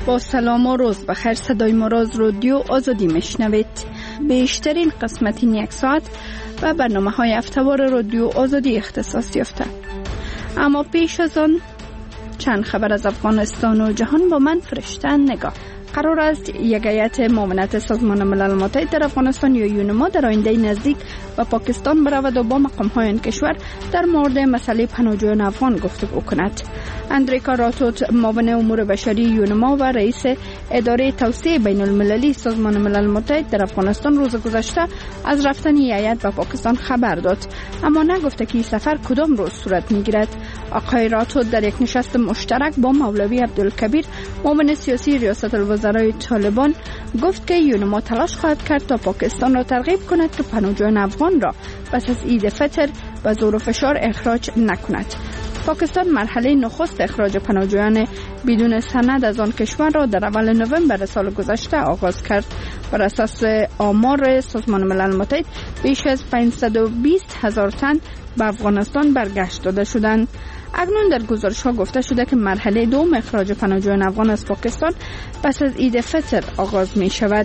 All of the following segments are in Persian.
با سلام و روز بخیر. صدای مراز رادیو آزادی میشنوید. بیشترین قسمت این یک ساعت و برنامه های هفته‌وار رادیو آزادی اختصاص یافته. اما پیش از آن چند خبر از افغانستان و جهان با من فرشته نگاه. قرار است یک هیئت معاونت سازمان ملل متحد در افغانستان یا یونما در آینده نزدیک به پاکستان برود و با مقام‌های آن کشور در مورد مسئله پناهجویان افغان گفتگو کند. اندریکا راتوت، معاون امور بشری یونما و رئیس اداره توسعه بین المللی سازمان ملل متحد در افغانستان روز گذشته از رفتن هیئت به پاکستان خبر داد، اما نگفته که این سفر کدام روز صورت می‌گیرد. آقای راتوت در یک نشست مشترک با مولوی عبدالکبیر، معاون سیاسی ریاست الوزرای طالبان، گفت که یونما تلاش خواهد کرد تا پاکستان را ترغیب کند که پناهجویان افغان را پس از عید فطر به زور و فشار اخراج نکند. پاکستان مرحله نخست اخراج پناهجویان بدون سند از آن کشور را در اول نوامبر سال گذشته آغاز کرد. بر اساس آمار سازمان ملل متحد بیش از 520,000 تن به افغانستان برگشت داده شدند. اکنون در گزارش ها گفته شده که مرحله دوم اخراج پناهجویان افغان از پاکستان پس از عید فطر آغاز می شود.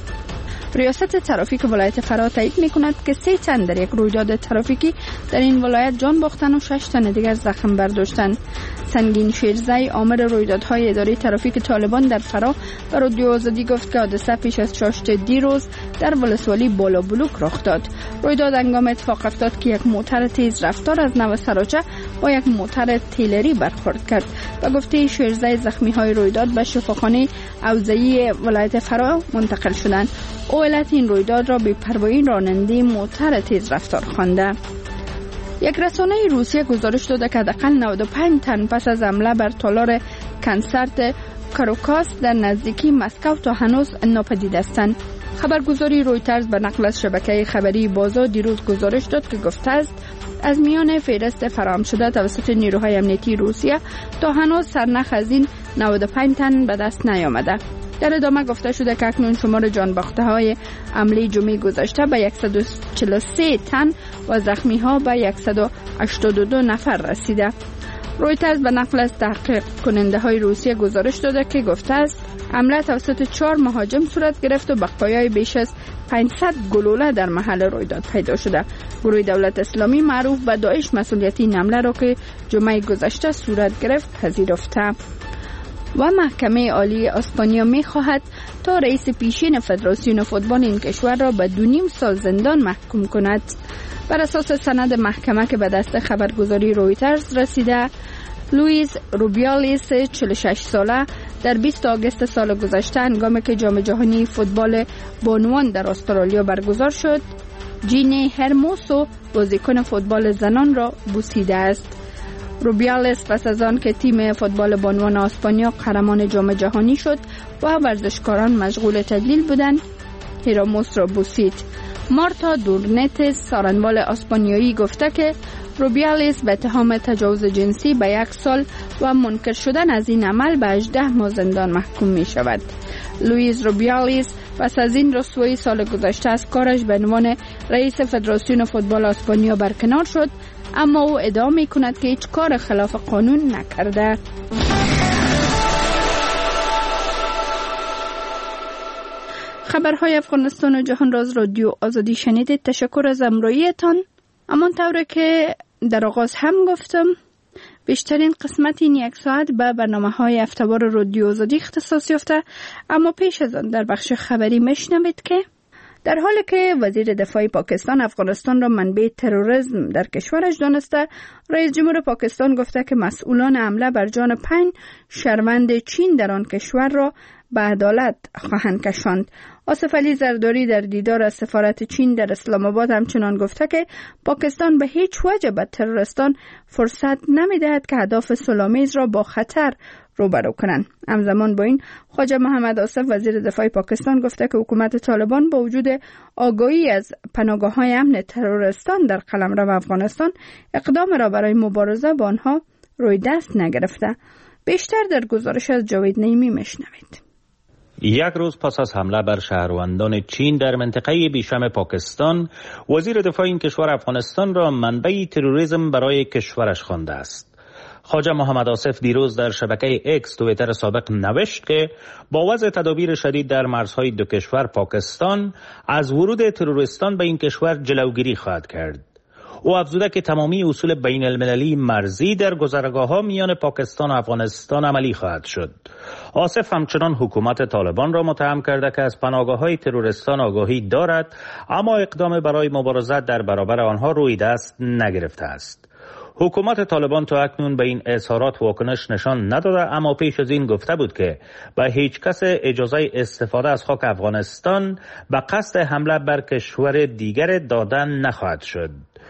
ریاست ترافیک ولایت فرا تایید می کند که 3 تن در یک رویداد ترافیکی در این ولایت جان باختن و 6 تن دیگر زخم برداشتند. سنگین شیرزی، آمر رویدادهای اداره ترافیک طالبان در فرا، به رادیو آزادی گفت که حادثه پیش از چاشت دیروز در ولسوالی بالا بلوک رخ داد. رویداد هنگام اتفاق افتاد که یک موتر تیز رفتار از نو سراچه با یک موتر تیلری برخورد کرد. به گفته شیرزی، زخمی‌های رویداد به شفاخانه اوزعی ولایت فرا منتقل شدند. علت این رویداد را بی‌پروایی راننده موتر تیز رفتار خوانده. یک رسانه روسیه گزارش داده که حداقل 95 تن پس از حمله بر تالار کنسرت کاروکاس در نزدیکی مسکو تا هنوز ناپدید هستند. خبرگزاری رویترز به نقل از شبکه خبری بازا دیروز گزارش داد که گفته است از میان فهرست فراهم شده توسط نیروهای امنیتی روسیه تا هنوز سرنخ از این 95 تن به دست نیامده. در ادامه گفته شده که اکنون شمار جان باخته های حمله جمعه گذشته به 143 تن و زخمی ها به 182 نفر رسیده. رویترز به نقل از تحقیق کننده های روسیه گزارش داده که گفته است حمله توسط 4 مهاجم صورت گرفت و بقایای بیش از 500 گلوله در محل رویداد پیدا شده. گروه دولت اسلامی معروف به داعش مسئولیت این حمله را که جمعه گذشته صورت گرفت پذیرفته و محکمه عالی اسپانیا می خواهد تا رئیس پیشین فدراسیون فوتبال این کشور را به 2.5 سال زندان محکوم کند. بر اساس سند محکمه که به دست خبرگزاری رویترز رسیده، لوئیس روبیالیس 46 ساله در 20 آگوست سال گذشته هنگامی که جام جهانی فوتبال بانوان در استرالیا برگزار شد، جینی هرموسو بازیکن فوتبال زنان را بوسیده است. روبیالیس پس از آن که تیم فوتبال بانوان اسپانیا قهرمان جام جهانی شد و ورزشکاران مشغول تدلیل بودند، هرموس را بوسید. مارتا دورنتس، سارنوال اسپانیایی، گفته که روبیالیس به اتهام تجاوز جنسی به 1 سال و منکر شدن از این عمل به 18 ماه زندان محکوم می شود. لوئیس روبیالیس پس از این رسوایی سال گذشته از کارش به عنوان رئیس فدراسیون فوتبال اسپانیا برکنار شد، اما او ادعا می کند که هیچ کار خلاف قانون نکرده. خبرهای افغانستان و جهان را از رادیو آزادی شنیدید. تشکر از همراهیتان. همانطور که در آغاز هم گفتم، بیشترین قسمت این یک ساعت به برنامه‌های هفته‌وار رادیو آزادی اختصاص یافته، اما پیش از آن در بخش خبری میشنوید که در حالی که وزیر دفاع پاکستان افغانستان را منبع تروریسم در کشورش دانسته، رئیس جمهور پاکستان گفته که مسئولان حمله بر جان 5 شهروند چین در آن کشور را به عدالت خواهند کشاند. آصف علی زرداری در دیدار از سفارت چین در اسلام آباد همچنان گفته که پاکستان به هیچ وجه به تروریستان فرصت نمی‌دهد که اهداف صلح‌آمیز را با خطر روبرو کنند. همزمان با این، خواجه محمد آصف وزیر دفاع پاکستان گفته که حکومت طالبان با وجود آگاهی از پناهگاه‌های امن تروریستان در قلمرو افغانستان اقدام را برای مبارزه با آنها روی دست نگرفته. بیشتر در گزارش از جاوید نعیمی میشنوید. یک روز پس از حمله بر شهروندان چین در منطقه بیشم پاکستان، وزیر دفاع این کشور افغانستان را منبع تروریسم برای کشورش خوانده است. خواجه محمد آصف دیروز در شبکه اکس توییتر سابق نوشت که با وضع تدابیر شدید در مرزهای دو کشور پاکستان از ورود تروریستان به این کشور جلوگیری خواهد کرد. او افزوده که تمامی اصول بین المللی مرزی در گذرگاه‌ها میان پاکستان و افغانستان عملی خواهد شد. آصف همچنان حکومت طالبان را متهم کرده که از پناهگاه‌های تروریستان آگاهی دارد اما اقدام برای مبارزت در برابر آنها روی دست نگرفته است. حکومت طالبان تا اکنون به این اظهارات واکنش نشان نداده، اما پیش از این گفته بود که به هیچ کس اجازه استفاده از خاک افغانستان به قصد حمله بر کشور دیگر دادن نخواهد شد.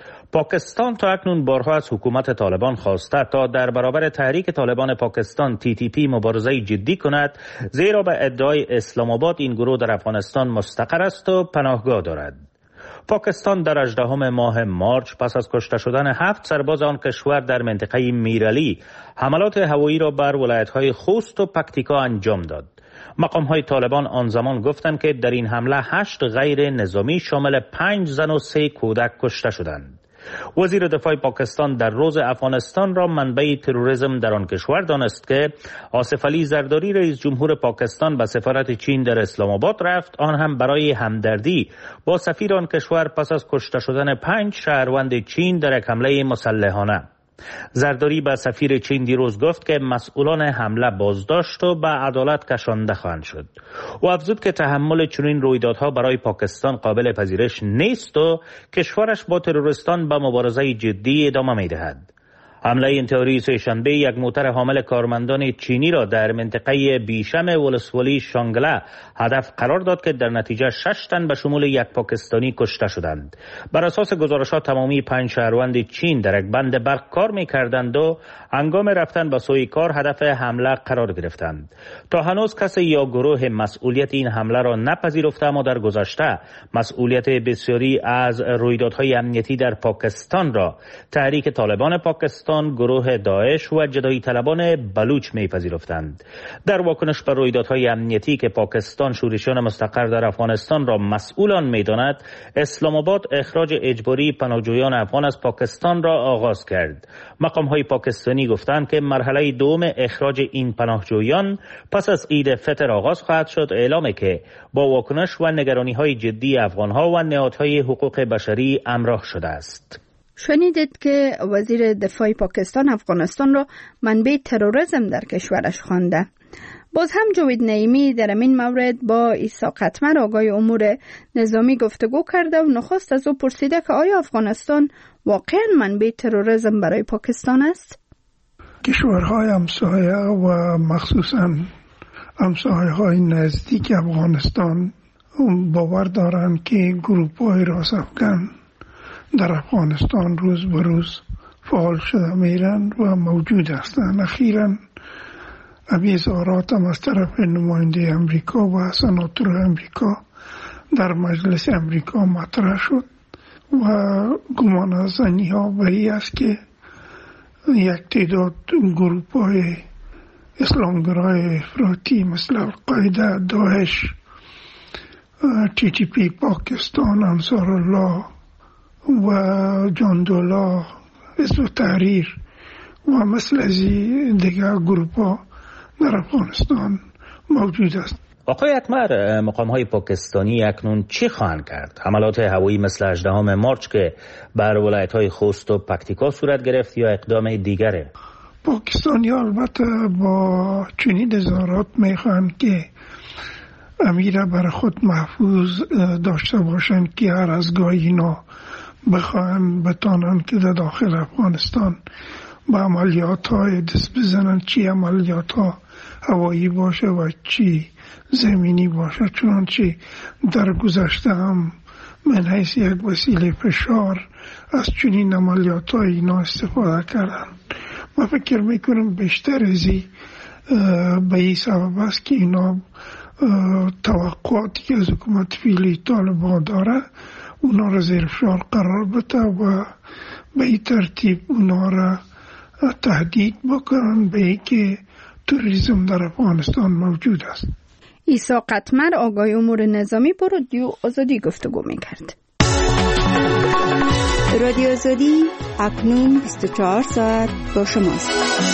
پاکستان تا اکنون بارها از حکومت طالبان خواسته تا در برابر تحریک طالبان پاکستان TTP مبارزه جدی کند، زیرا به ادعای اسلام آباد این گروه در افغانستان مستقر است و پناهگاه دارد. پاکستان در 18 ماه مارچ پس از کشته شدن 7 سرباز آن کشور در منطقه میرعلی حملات هوایی را بر ولایت‌های خوست و پکتیکا انجام داد. مقام‌های طالبان آن زمان گفتند که در این حمله 8 غیر نظامی شامل 5 زن و 3 کودک کشته شدند. وزیر دفاع پاکستان در روز افغانستان را منبع تروریسم در آن کشور دانست که آصف علی زرداری رئیس جمهور پاکستان به سفارت چین در اسلام آباد رفت، آن هم برای همدردی با سفیر آن کشور پس از کشته شدن 5 شهروند چین در یک حمله مسلحانه. زرداری به سفیر چین دیروز گفت که مسئولان حمله بازداشت و به عدالت کشانده خواهند شد. او افزود که تحمل چنین رویدادها برای پاکستان قابل پذیرش نیست و کشورش با تروریستان به مبارزه جدی ادامه می‌دهد. حمله انتحاری سه‌شنبه یک موتر حامل کارمندان چینی را در منطقه بیشم ولسوالی شانگله هدف قرار داد که در نتیجه 6 تن به شمول یک پاکستانی کشته شدند. بر اساس گزارشات تمامی 5 شهروند چین در یک بند برق کار می‌کردند و هنگام رفتن به سوی کار هدف حمله قرار گرفتند. تا هنوز کسی یا گروه مسئولیت این حمله را نپذیرفته، اما در گذشته مسئولیت بسیاری از رویدادهای امنیتی در پاکستان را تحریک طالبان پاکستان، گروه داعش و جدایی طلبان بلوچ می‌پذیرفتند. در واکنش بر رویدادهای امنیتی که پاکستان شورشیان مستقر در افغانستان را مسئولان می‌داند، اسلام آباد اخراج اجباری پناهجویان افغان از پاکستان را آغاز کرد. مقام‌های پاکستانی گفتند که مرحله دوم اخراج این پناهجویان پس از عید فطر آغاز خواهد شد، اعلامی که با واکنش و نگرانی‌های جدی افغان‌ها و نهادهای حقوق بشری همراه شده است. شنیدید که وزیر دفاع پاکستان افغانستان را منبع تروریسم در کشورش خوانده. باز هم جاوید نعیمی در این مورد با عیسی قطمر آقای امور نظامی گفتگو کرده و نخست از او پرسیده که آیا افغانستان واقعا منبع تروریسم برای پاکستان است؟ کشورهای همسایه و مخصوصا همسایه‌های نزدیک افغانستان باور دارند که گروه‌های راست افغان در افغانستان روز به روز فعال شده میرن و موجود هستند. اخیراً اظهارات هم از طرف نماینده امریکا و سناتور امریکا در مجلس امریکا مطرح شد و گمان زنی ها بری است که یک تعداد گروه‌های اسلامگرای افراطی مثل القاعده، داعش، TTP پاکستان، انصار الله و جاندولا، حزب تحریر و مثل از دیگر گروه‌ها در افغانستان موجود است. آقای اکمر، مقام‌های پاکستانی اکنون چی خواهند کرد؟ حملات هوایی مثل 18 مارچ که بر ولایت‌های خوست و پکتیکا صورت گرفت یا اقدام دیگره؟ پاکستانی البته با چنین اظهارات میخواهند که امیر بر خود محفوظ داشته باشند که هر از گاهی اینا بخواهند بتانند که در داخل افغانستان با عملیات های دست بزنن، چی عملیات ها هوایی باشه و چی زمینی باشه، چنانچه در گذشته هم من حیث یک وسیله فشار از چنین عملیات های اینا استفاده کردن. من فکر میکنم بیشتر ازی به این سبب است که اینا توقعاتی که از حکومت فعلی طالبان داره اونا را زیر فشار قرار بده و به این ترتیب اونا را تهدید بکنن به این که تروریسم در افغانستان موجود است. عیسی قطمر آقای امور نظامی با رادیو آزادی گفتگو میکرد. رادیو آزادی اکنون 24 ساعت با شماست.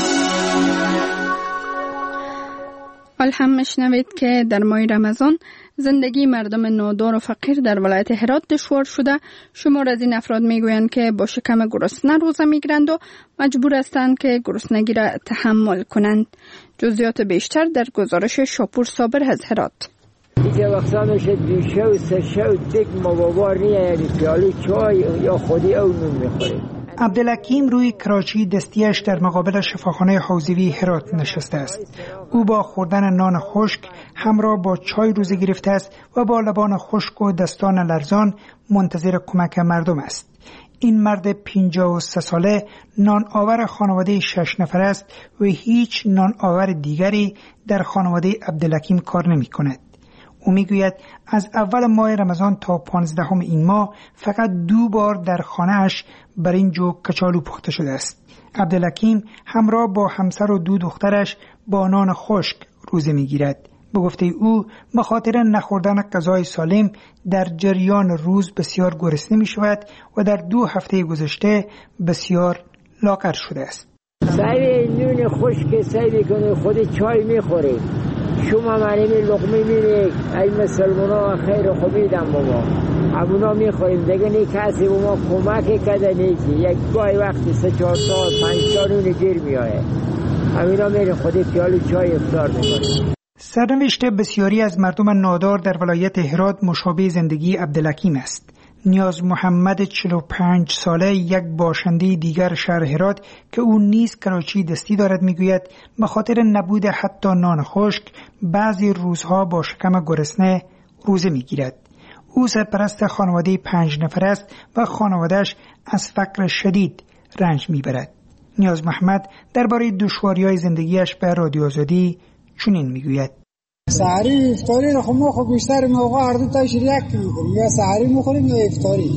حال هم میشنوید که در ماه رمضان زندگی مردم نادار و فقیر در ولایت هرات دشوار شده. شمار از این افراد میگویند که با شکم گرسنه روزه میگیرند و مجبور هستند که گرسنگی را تحمل کنند. جزئیات بیشتر در گزارش شاپور صابر از هرات. دیگه وقتا میشه دوشه و سشه و دیگ موابار نیه، یعنی پیالی چای یا خودی او نون میخوریم. عبدالحکیم روی کراچی دستیش در مقابل شفاخانه حوزوی هرات نشسته است. او با خوردن نان خشک همراه با چای روزه گرفته است و با لبان خشک و دستان لرزان منتظر کمک مردم است. این مرد 53 ساله نان آور خانواده 6 نفر است و هیچ نان آور دیگری در خانواده عبدالحکیم کار نمی کند. او میگوید از اول ماه رمضان تا 15 این ماه فقط 2 بار در خانه‌اش برنج و کچالو پخته شده است. عبدالحکیم همراه با همسر و 2 دخترش با نان خشک روزه میگیرد. به گفته او به خاطر نخوردن غذای سالم در جریان روز بسیار گرسنه می شود و در 2 هفته گذشته بسیار لاغر شده است. سعی نون خشک سعی کنه خود چای میخوره. شما منی لقمه میره ای مسلمان ها خیر خوبی دم بابا همونا میخوریم دیگه نی کسی با ما کمک کده نیکی یک گاهی وقتی 3-4 ساعت 5 تا نون گیر میایه همونا میره خودی پیال چای افطار میکنه. سرنوشت بسیاری از مردم نادار در ولایت هرات مشابه زندگی عبدالحکیم است. نیاز محمد 45 ساله یک باشنده دیگر شهر هرات که او نیز کراچی دستی دارد میگوید به خاطر نبود حتی نان خشک بعضی روزها با شکم گرسنه روزه میگیرد. او سرپرست خانواده 5 نفر است و خانواده‌اش از فقر شدید رنج میبرد. نیاز محمد درباره دشواری‌های زندگیش به رادیو آزادی چنین میگوید: سحری افطاری رو خب بیشتر موقع هر دو تاش یک می‌خوریم، یا سحری می‌خوریم یا افطاری.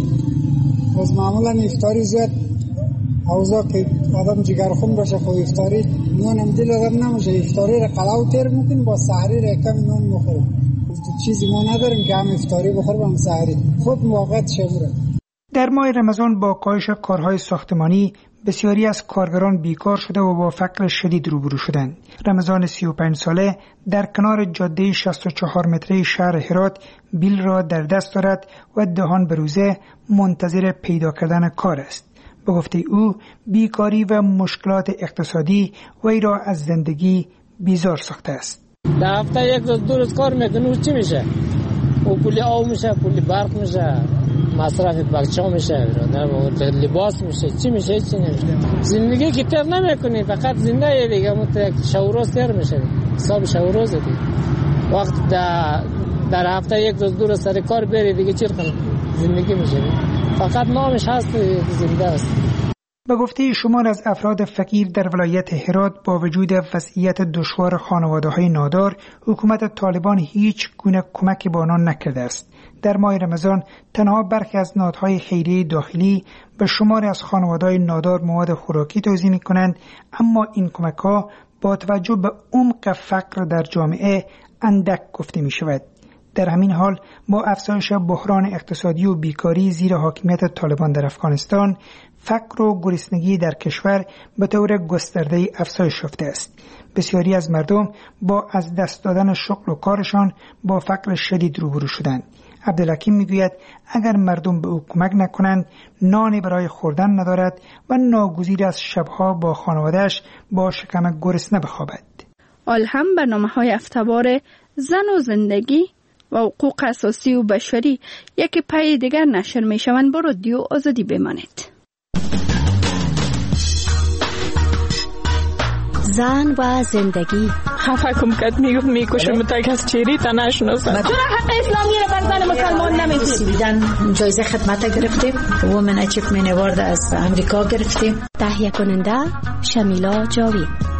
از معمولا افطاری زیاد اوضاع که آدم جگرخون باشه خب افطاری نون هم دل آدم نمیشه، افطاری رو قلاو تر می‌کنیم با سحری رو کم نون می‌خوریم. چیزی ما نداریم که هم افطاری بخوریم هم سحری. خود موقعیت شمره. در ماه رمضان با کاهش کارهای ساختمانی بسیاری از کارگران بیکار شده و با فقر شدید روبرو شدند. رمضان 35 ساله در کنار جاده 64 متره شهر هرات بیل را در دست دارد و دهان به روزه منتظر پیدا کردن کار است. به گفته او بیکاری و مشکلات اقتصادی وی را از زندگی بیزار ساخته است. در هفته یک روز 2 روز کار میکنه چی میشه؟ او پول آب میشه، پول برق میشه، مصرف بچه‌ها میشه، لباس میشه، چی میشه؟ چی نمیشه. زندگی که تر نمیکنی، فقط زنده دیگه شوروز تر میشه. حساب شوروز دیگه. وقت در هفته یک روز 2 روز سر کار بری دیگه چی کنی؟ زندگی میشه. فقط نامش هست زنده است. به گفته شمار از افراد فقیر در ولایت هرات با وجود وضعیت دشوار خانواده‌های نادار، حکومت طالبان هیچ گونه کمکی به آنان نکرده است. در ماه رمضان تنها برخی از نهادهای خیریه داخلی به شمار از خانواده‌های نادار مواد خوراکی توزیع می‌کنند، اما این کمک‌ها با توجه به عمق فقر در جامعه اندک گفته می‌شود. در همین حال با افزایش بحران اقتصادی و بیکاری زیر حاکمیت طالبان در افغانستان، فقر و گرسنگی در کشور به طور گسترده افزایش یافته است. بسیاری از مردم با از دست دادن شغل و کارشان با فقر شدید روبرو شدند. عبدالحکیم میگوید اگر مردم به او کمک نکنند نانی برای خوردن ندارد و ناگزیر از شبها با خانواده‌اش با شکم گرسنه بخوابد. آل هم برنامه‌های افتوار زن و زندگی و حقوق اساسی و بشری یکی پای دیگر نشر میشوند. با رادیو آزادی بمانید. زن و زندگی خفه کم کد میکشم تا کس چیری تا نشناسم. چرا حق اسلامی رو بر زن مسلمان نمیدید؟ جایزه خدمت گرفتیم، وومن اچیومنت اوارد از امریکا گرفتیم. تهیه کننده شمیلا جاوید.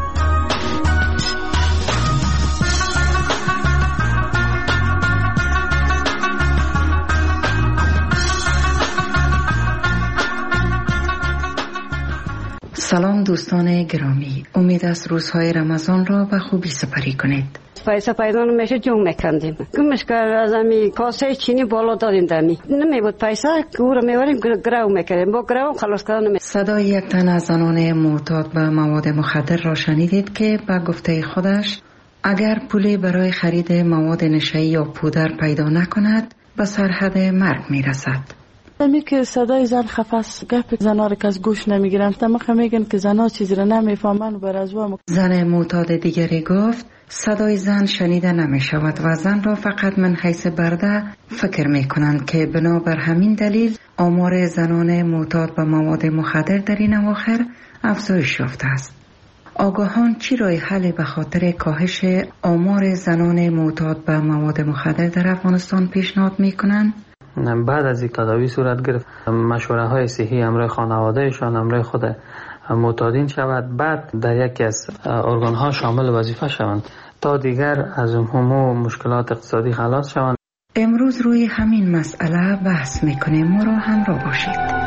سلام دوستان گرامی، امید است روزهای رمضان را به خوبی سپری کنید. پیسه پیدا نمیشه جنگ میکندیم. کمش که از امی کاسه چینی بالا دادیم دمی نمیبود پیسه او رو میبریم گرو میکردیم با گرو خلاص کردن. صدای یک تن از زنان معتاد به مواد مخدر را شنیدید که به گفته خودش اگر پولی برای خرید مواد نشئی یا پودر پیدا نکند به سرحد مرگ میرسد. می که صدای زن خفاس گپ زنا را که از گوش نمیگیرن تمام میگن که زنا چیزی را نمیفهمن و برازوا. زن معتاد دیگری گفت صدای زن شنیده نمی شود و زن را فقط من حیث برده فکر می کنند که بنابر همین دلیل آمار زنان معتاد به مواد مخدر در این اواخر افزایش یافته است. آگاهان چی راه حل به خاطر کاهش آمار زنان معتاد به مواد مخدر در افغانستان پیشنهاد می کنند؟ بعد از این تداوی صورت گرفت مشوره های صحی همراه خانوادهشان همراه خود معتادین شود، بعد در یکی از ارگان ها شامل وظیفه شوند تا دیگر از همه مشکلات اقتصادی خلاص شوند. امروز روی همین مسئله بحث میکنیم، ما را همراه باشید.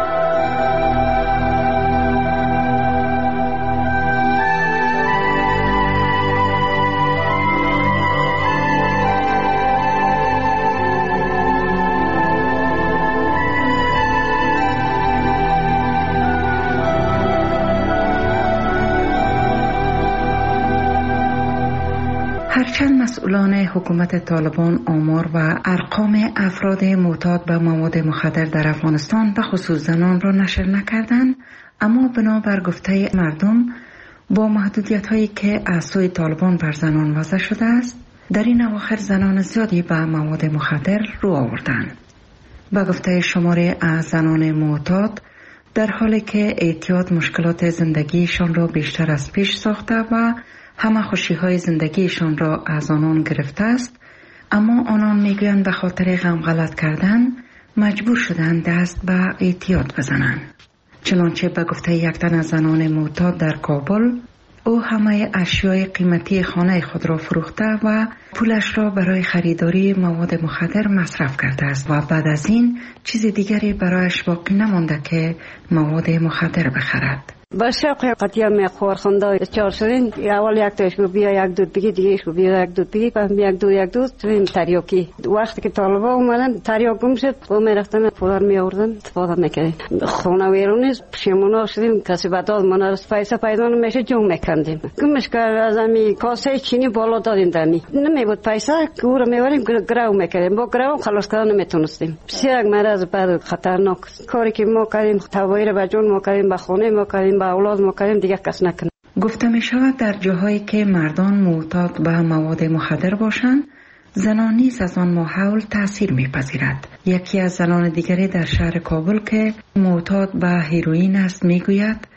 هرچند مسئولان حکومت طالبان آمار و ارقام افراد معتاد به مواد مخدر در افغانستان به خصوص زنان را نشر نکردند، اما بنابر گفته مردم با محدودیت هایی که از سوی طالبان بر زنان وضع شده است، در این اواخر زنان زیادی به مواد مخدر رو آوردند. به گفته شماره از زنان معتاد، در حالی که اعتیاد مشکلات زندگیشان را بیشتر از پیش ساخته و همه خوشی های زندگیشان را از آنان گرفته است، اما آنان میگویند به خاطر غم غلط کردن مجبور شدند دست به اعتیاد بزنند. چنانچه به گفته یک تن از زنان معتاد در کابل، او همه اشیای قیمتی خانه خود را فروخته و پولش را برای خریداری مواد مخدر مصرف کرده است و بعد از این چیز دیگری برایش باقی نمانده که مواد مخدر بخرد. با شوق قطعا میخور خونده چهار شدین اول یک تاش گو بیا یک دود بگی دیگه گو بیا یک دود بگی بعد یک دود تویم تریاکی. وقتی که طالبا اومدن تریاک گم شد و میرفتن پولار می آوردن استفاده میکردیم. خونه ویرونی پشیمونا شدیم کسی بداد مانا پیسه پیدا نمیشه جنگ میکندیم. گمش که از امی کاسه چینی بالا دادیم دمی نمیبود پیسه او رو میبریم گرو میکردیم با گرو خلاص کردن نمیتونستیم. بسیار مرض بعد خطرناک کاری که ما کردیم توایر به جون ما کردیم به خونه ما کردیم با اولاد ما کردیم دیگه کس نکنه. گفته می شود در جاهایی که مردان معتاد به مواد مخدر باشند زنان نیز از آن ماحول تأثیر می پذیرد. یکی از زنان دیگری در شهر کابل که معتاد به هیروئین است می گوید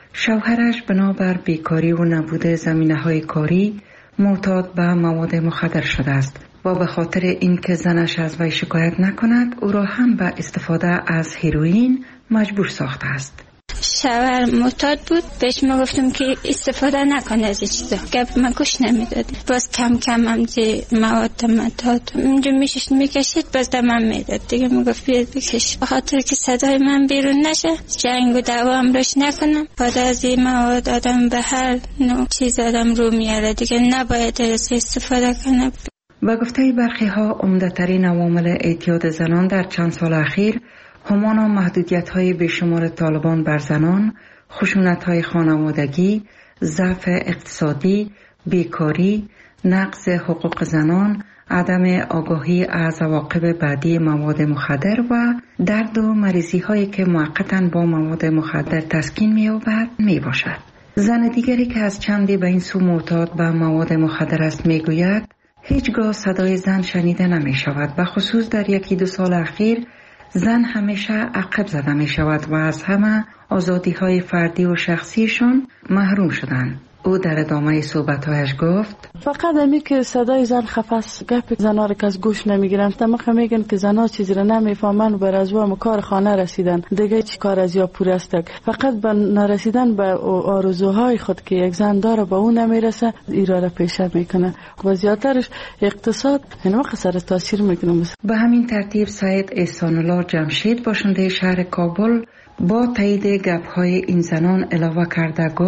شوهرش بنابر بیکاری و نبود زمینه های کاری معتاد به مواد مخدر شده است و به خاطر اینکه زنش از وی شکایت نکند او را هم به استفاده از هیروئین مجبور ساخته است. شوهر معتاد بود، بهش ما گفتم که استفاده نکنه از این چیزا، گپ من گوش نمیداد. باز کم کم هم مواد معتاد اونجا میشش میکشید باز دمم میداد دیگه. میگفت بیاد بکش به خاطر که صدای من بیرون نشه، جنگ و دعوا هم روش نکنم. بعد از این مواد آدم به هر نوع چیز آدم رو میاره دیگه، نباید از استفاده کنه. با گفته برخی ها عمده‌ترین عوامل اعتیاد زنان در چند سال اخیر همانا محدودیت‌های بیشمار طالبان بر زنان، خشونت‌های خانوادگی، ضعف اقتصادی، بیکاری، نقض حقوق زنان، عدم آگاهی از عواقب بعدی مواد مخدر و درد و مریضی‌هایی که موقتاً با مواد مخدر تسکین می‌یابد میباشد. زن دیگری که از چندی به این سو معتاد به مواد مخدر است میگوید هیچگاه صدای زن شنیده نمی‌شود و خصوص در یکی دو سال اخیر زن همیشه عقب زده می شود و از همه آزادی های فردی و شخصیشون محروم شدند. او در ادامه صحبت‌هایش گفت فقط همی که صدای زن خفاس گپ زنا را که از گوش نمیگیرن تمام میگن که زنا چیزی را نمیفهمن و بر از و کار خانه رسیدن دیگه چی کار از یا پور است. فقط به نرسیدن به آرزوهای خود که یک زن داره به اون نمیرسه ایرا را پیشه میکنه و زیادترش اقتصاد این وقت سر تاثیر میکنه. به همین ترتیب سید احسان الله جمشید باشنده شهر کابل با تایید گپ‌های این زنان علاوه کرده گفت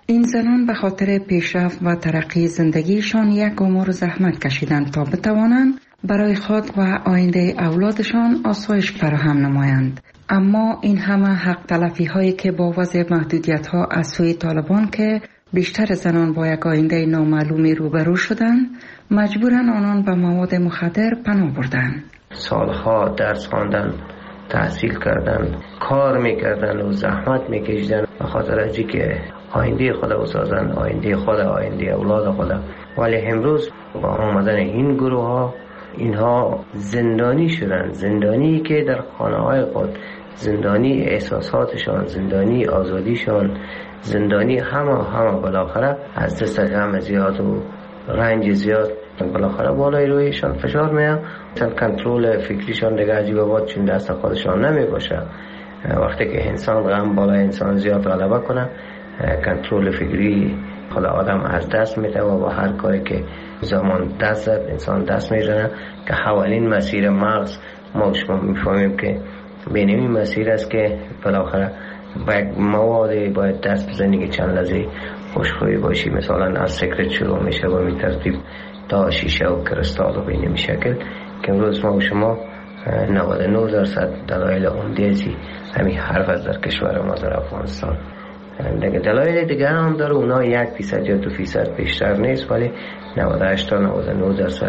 این زنان به خاطر پیشرفت و ترقی زندگیشان یک عمر زحمت کشیدند تا بتوانند برای خود و آینده اولادشان آسایش فراهم نمایند. اما این همه حق تلفی هایی که با وضع محدودیت ها از سوی طالبان که بیشتر زنان با یک آینده نامعلومی روبرو شدند، مجبورن آنان به مواد مخدر پناه بردند. سالها درس خواندن، تحصیل کردن، کار میکردن و زحمت میکشیدن به خاطر از اینکه آینده خود بسازن، آینده خود، آینده اولاد خود. ولی امروز با آمدن این گروه ها، اینها زندانی شدن، زندانی که در خانه های خود، زندانی احساساتشان، زندانی آزادیشان، زندانی همه بالاخره از دست غم زیاد و رنج زیاد بالاخره بالای رویشان فشار میاد. مثلا کنترل فکریشان دیگه عجیب آباد چون دست خودشان نمی باشه. وقتی که انسان غم بالای انسان زیاد غلبه کنه، کنترل فکری خود آدم از دست میده و با هر کاری که زمان دست زد انسان دست میزنه که حوالین مسیر مغز ما شما میفهمیم که بین این مسیر است که بالاخره با یک موادی باید دست بزنی که چند لحظه خوشخوی باشی. مثلا از سیگرت شروع میشه و می ترتیب تا شیشه و کرستال و به این شکل که امروز ما و شما 99% دلایل عمده‌ای همین حرف از در کشور ما در افغانستان. دلایل دیگر هم داره، اونا 1% یا 2% بیشتر نیست، ولی 98 تا 99%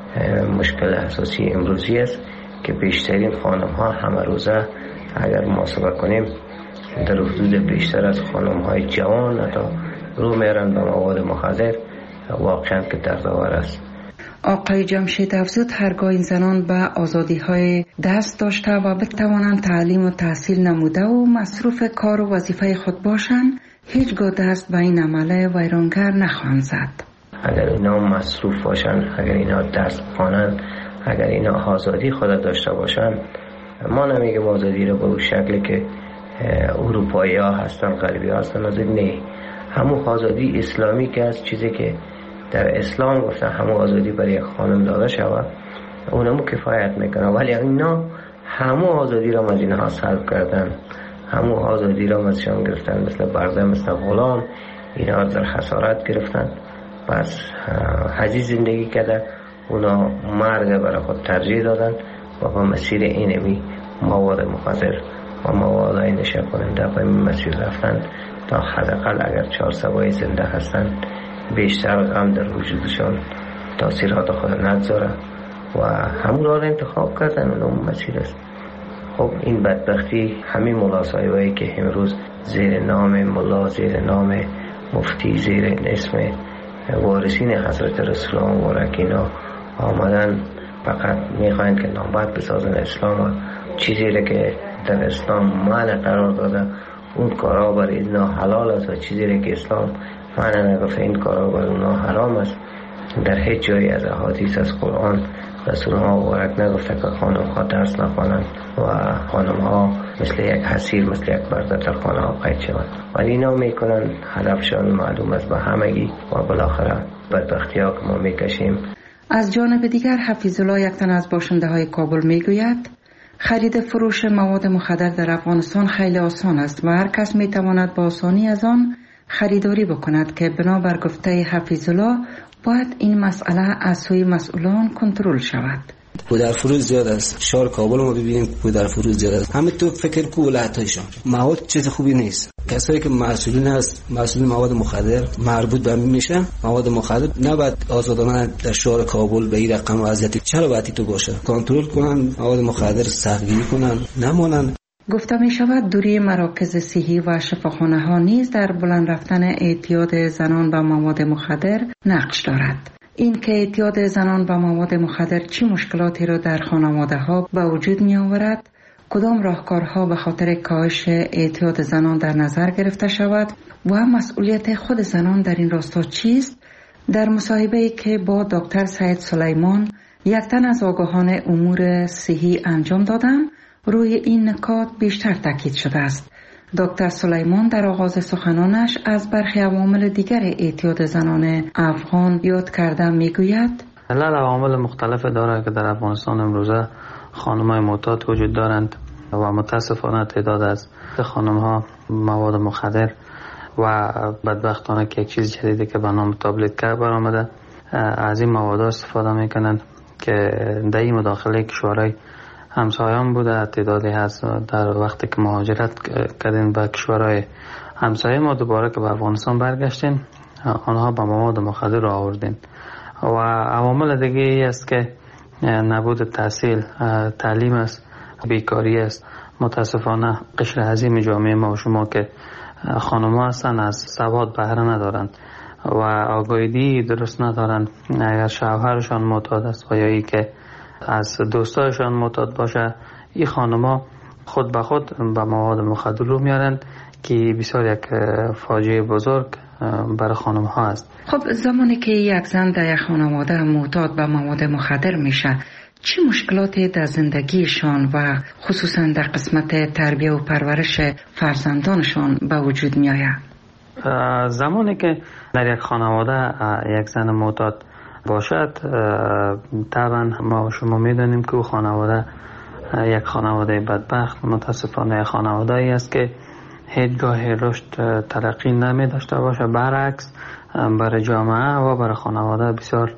مشکل اساسی امروزی است که بیشترین خانم ها همه روزه اگر محاسبه کنیم در حدود بیشتر از خانم های جوان حتی رو میرن به مواد مخدر، واقعا که دردآور است. آقای جمشید افزود هرگاه این زنان به آزادی های دست داشته و بتوانند تعلیم و تحصیل نموده و مصروف کار و وظیفه خود باشند، هیچگاه دست به این عمل ویرانگر نخواهند زد. اگر اینا مصروف باشند، اگر اینا درس بخوانند، اگر اینا آزادی خود داشته باشند، ما نمیگیم آزادی رو به اون شکلی که اروپایی ها هستن، غربی ها هستن، نه، همون آزادی اسلامی که از چیزی که در اسلام گفتن همون آزادی برای یک خانم داده شود اونمو کفایت میکنه. ولی اینا همون آزادی را از اینها سلب کردن، همون آزادی را ازشان گرفتن، مثل برده، مثل غلام اینا در خسارت گرفتن. پس حجی زندگی کرده، اونا مرگ برای خود ترجیح دادن و با مسیر اینمی مواد مخدر و مواد نشه کننده به این مسیر رفتن تا حداقل اگر 4 سوای زنده هستن بیشتر غم در وجودشان تاثیرات خود نگذاره و همون را انتخاب کردن و اون مسیر است. خب این بدبختی همین ملاسایوهایی که امروز زیر نام ملا، زیر نام مفتی، زیر اسم وارثین حضرت رسول الله مبارک اینا آمدن فقط میخواین که نامبد بسازن اسلام و چیزی را که در اسلام معنی قرار داده اون کارا برای اینا حلال است و چیزی را که اسلام معنی نگفته این کارا برای اونا حرام است. در هیچ جایی از احادیث از قرآن رسول الله مبارک نگفته که خانم ها درس نخوانند و خانم ها مثل یک حسیر، مثل یک برده در خانه ها قید شوند. ولی اینا میکنن هدفشان معلوم است به همگی و بالاخره بدبختی ها که ما میکشیم. از جانب دیگر حفیظ الله، یک تن از باشنده های کابل، میگوید خرید فروش مواد مخدر در افغانستان خیلی آسان است و هر کس میتواند با آسانی از آن خریداری بکند که بنابر گفته حفیظ الله باید این مسئله از سوی مسئولان کنترل شود. کودر فروش زیاد است. شهر کابل ما ببینیم کودر فروش زیاد است. همه تو فکر کو ولایت‌هایشان مواد چیز خوبی نیست. کسایی که مسئولین هست، مسئول مواد مخدر مربوط به میشه، مواد مخدر نباید آزادانه در شهر کابل به این رقم وضعیتی چرا باید تو باشه؟ کنترل کنن، مواد مخدر سختگیری کنن، نمونن. گفته می شود دوری مراکز صحی و شفاخانه ها نیز در بلند رفتن اعتیاد زنان به مواد مخدر نقش دارد. این که اعتیاد زنان به مواد مخدر چه مشکلاتی را در خانواده ها به وجود می آورد، کدام راهکارها به خاطر کاهش اعتیاد زنان در نظر گرفته شود و مسئولیت خود زنان در این راستا چیست، در مصاحبه‌ای که با دکتر سید سلیمان، یک تن از آگاهان امور صحی انجام دادم، روی این نکات بیشتر تاکید شده است. دکتر سلیمان در آغاز سخنانش از برخی عوامل دیگر اعتیاد زنان افغان یاد کرده میگوید علل عوامل مختلف داره که در افغانستان امروزه خانم‌های معتاد وجود دارند و متاسفانه تعداد از خانم‌ها مواد مخدر و بدبختانه که یک چیز جدیدی که به نام تابلت که برآمده از این مواد استفاده میکنن که در این مداخله کشورهای همسایان بوده. تعدادی هست در وقتی که مهاجرت کردین به کشورهای همسایه ما دوباره که به افغانستان برگشتین آنها به مواد مخدر را آوردین. و عوامل دیگه ای است که نبود تحصیل، تعلیم است، بیکاری است. متاسفانه قشر عظیم جامعه ما و شما که خانم‌ها هستن از سواد بهره ندارند و آگاهی درست ندارند. اگر شوهرشان معتاد است و یا ای که از دوستایشان معتاد باشه، این خانم‌ها خود به خود به مواد مخدر رو میارند که بسیار یک فاجعه بزرگ برای خانم‌ها است. خب زمانی که یک زن در یک خانواده معتاد به مواد مخدر میشه، چه مشکلاتی در زندگیشان و خصوصا در قسمت تربیه و پرورش فرزندانشان به وجود می آید؟ زمانی که در یک خانواده یک زن معتاد باشد، طبعا ما شما می دانیم که او خانواده یک خانواده بدبخت، متاسفانه یک خانواده ای است که هیچگاه رشد ترقی نمی داشته باشه. برعکس برای جامعه و برای خانواده بسیار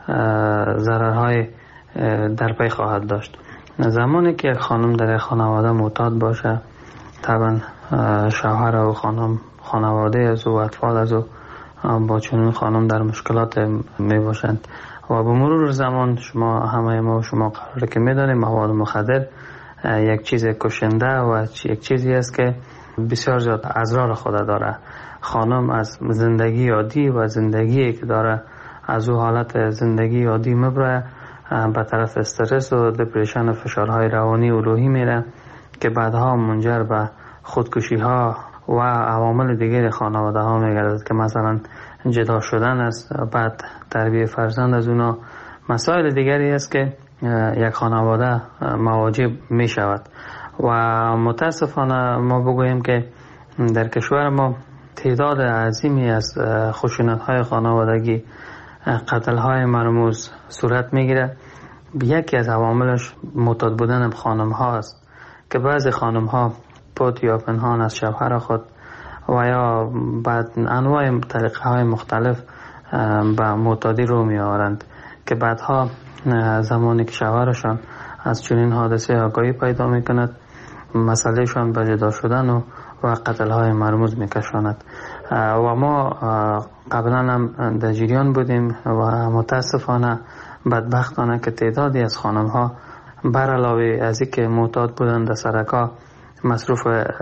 ضررهای در پی خواهد داشت. زمانی که یک خانم در یک خانواده معتاد باشه، طبعا شوهر و خانواده از و اطفال از و با چنین خانم در مشکلات می باشند و به مرور زمان شما همه ما و شما قراره که می دانیم مواد مخدر یک چیز کشنده و یک چیزی است که بسیار زیاد اضرار خود داره. خانم از زندگی عادی و زندگی که داره از او حالت زندگی عادی مبره به طرف استرس و دپریشن و فشارهای روانی و روحی میره که بعدها منجر به خودکشی ها و عوامل دیگر خانواده ها میگردد که مثلا جدا شدن است، بعد تربیه فرزند از اونا. مسائل دیگری است که یک خانواده مواجه می شود و متاسفانه ما بگوییم که در کشور ما تعداد عظیمی از خشونت های خانوادگی، قتل های مرموز صورت میگیره. یکی از عواملش معتاد بودن خانم ها است که بعضی خانم ها پت یا پنهان از شوهر خود و یا بعد انواع طریقه های مختلف به معتادی رو می آورند که بعدها زمانی که شوهرشان از چنین حادثه آگاهی پیدا می کند، مسئله شان به جدا شدن و قتل های مرموز می کشاند. و ما قبلا هم در جریان بودیم و متاسفانه بدبختانه که تعدادی از خانم ها بر علاوه از اینکه معتاد بودن در سرکا مصروف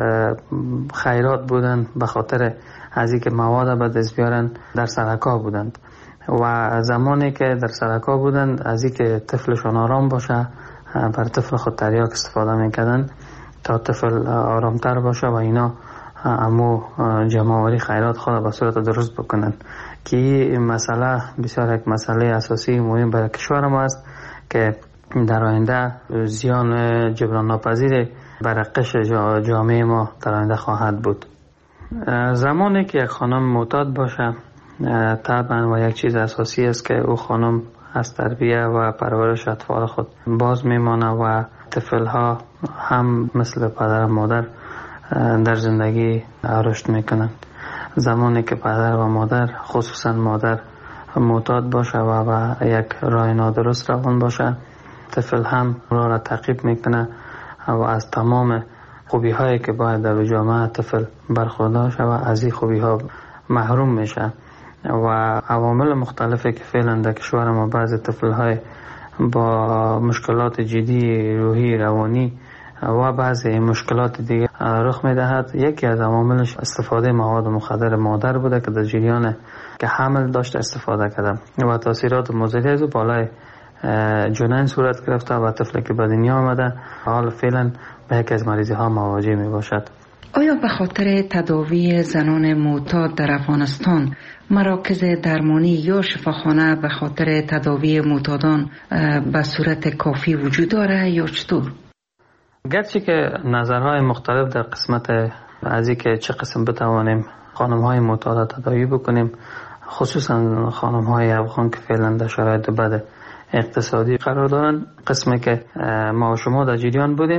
خیرات بودن به خاطر از اینکه مواد به دست بیارن در سرکا بودند و زمانی که در سرکا بودند از اینکه طفلشون آرام باشه بر طفل خود تریاک استفاده میکردن تا طفل آرامتر باشه و اینا امو جمع‌آوری خیرات خود به صورت درست بکنن که این مسئله بسیار یک مسئله اساسی مهم برای کشور ما است که در آینده زیان جبران ناپذیر برای قشر جامعه ما در آینده خواهد بود. زمانی که یک خانم معتاد باشه طبعا و یک چیز اساسی است که او خانم از تربیه و پرورش اطفال خود باز میمانه و طفل ها هم مثل پدر و مادر در زندگی رشد میکنند. زمانی که پدر و مادر خصوصا مادر معتاد باشه و یک راه نادرست روان باشه، طفل هم را تعقیب میکنه و از تمام خوبی هایی که باید در جامعه طفل برخوردار شود از این خوبی ها محروم میشه و عوامل مختلفی که فعلا در کشور ما بعض طفل های با مشکلات جدی روحی روانی و بعضی مشکلات دیگه رخ میدهد. یکی از عواملش استفاده مواد مخدر مادر بوده که در جریان که حمل داشته استفاده کرده و تاثیرات مضری از بالای جنین صورت گرفته و طفلی که به دنیا آمده حال فعلا به یکی از مریضی ها مواجه می باشد. آیا به خاطر تداوی زنان معتاد در افغانستان مراکز درمانی یا شفاخانه به خاطر تداوی معتادان به صورت کافی وجود داره یا چطور؟ گرچه که نظرهای مختلف در قسمت از اینکه چه قسم بتوانیم خانم‌های معتاد تداوی بکنیم، خصوصا خانم‌های افغان که فعلا در شرایط بد اقتصادی قرار دارن، قسمی که ما و شما در جریان بودیم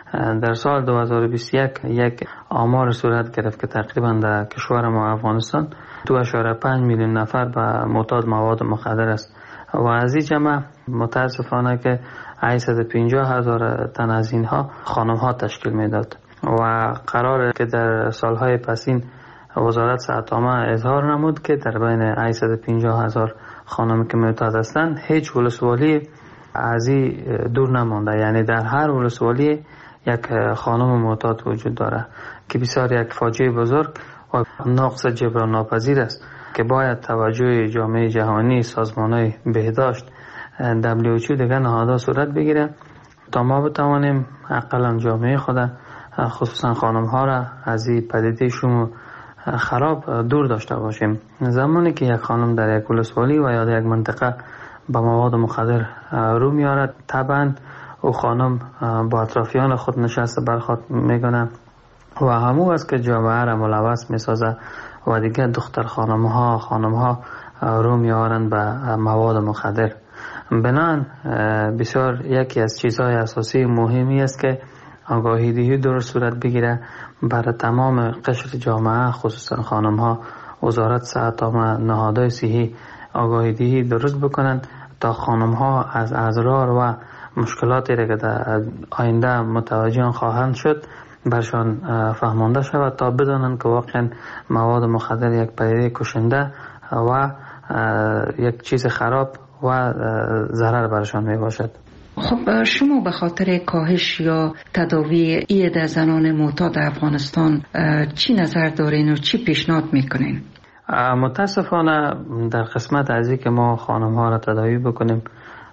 در سال 2021 یک آمار صورت گرفت که تقریبا در کشور ما افغانستان 2.5 میلیون نفر به معتاد مواد مخدر است و از این جمع متاسفانه که 850,000 تن از اینها خانم ها تشکیل میداد و قراره که در سالهای پسین وزارت صحت عامه اظهار نمود که در بین 850,000 خانم که معتاد هستند هیچ ولسوالی از این دور نمانده، یعنی در هر ولسوالی یک خانم معتاد وجود داره که بسیار یک فاجعه بزرگ و نقص جبران ناپذیر است که باید توجه جامعه جهانی، سازمان‌های بهداشت، WHO دیگر نهادها صورت بگیره تا ما بتوانیم اقلا جامعه خود خصوصا خانم ها را از این پدیده شوم خراب دور داشته باشیم. زمانی که یک خانم در یک ولسوالی و یا در یک منطقه با مواد مخدر رو میارد، طبعا او خانم با اطرافیان خود نشسته برخورد میکنه و همون است که جامعه را ملوث میسازه و دیگه دختر خانم ها رو میارند به مواد مخدر. بنان بسیار یکی از چیزهای اساسی مهمی است که آگاهی دهی درست صورت بگیره برای تمام قشر جامعه، خصوصا خانم ها. وزارت صحت عامه، نهادهای صحی آگاهی دهی درست بکنند تا خانم ها از اضرار و مشکلاتی را که در آینده متوجه خواهند شد برشان فهمانده شود تا بدانند که واقعا مواد مخدر یک پدیده کشنده و یک چیز خراب و ضرر برشان می باشد. خب شما به خاطر کاهش یا تداوی عید زنان معتاد افغانستان چی نظر دارین و چی پیشنهاد میکنین؟ متاسفانه در قسمت از که ما خانم ها را تداوی بکنیم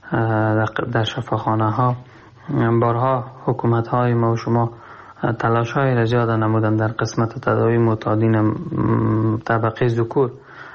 در شفاخانه ها، بارها حکومت های ما و شما تلاش های را زیاده نمودن در قسمت تداوی معتادین طبقه ذکور.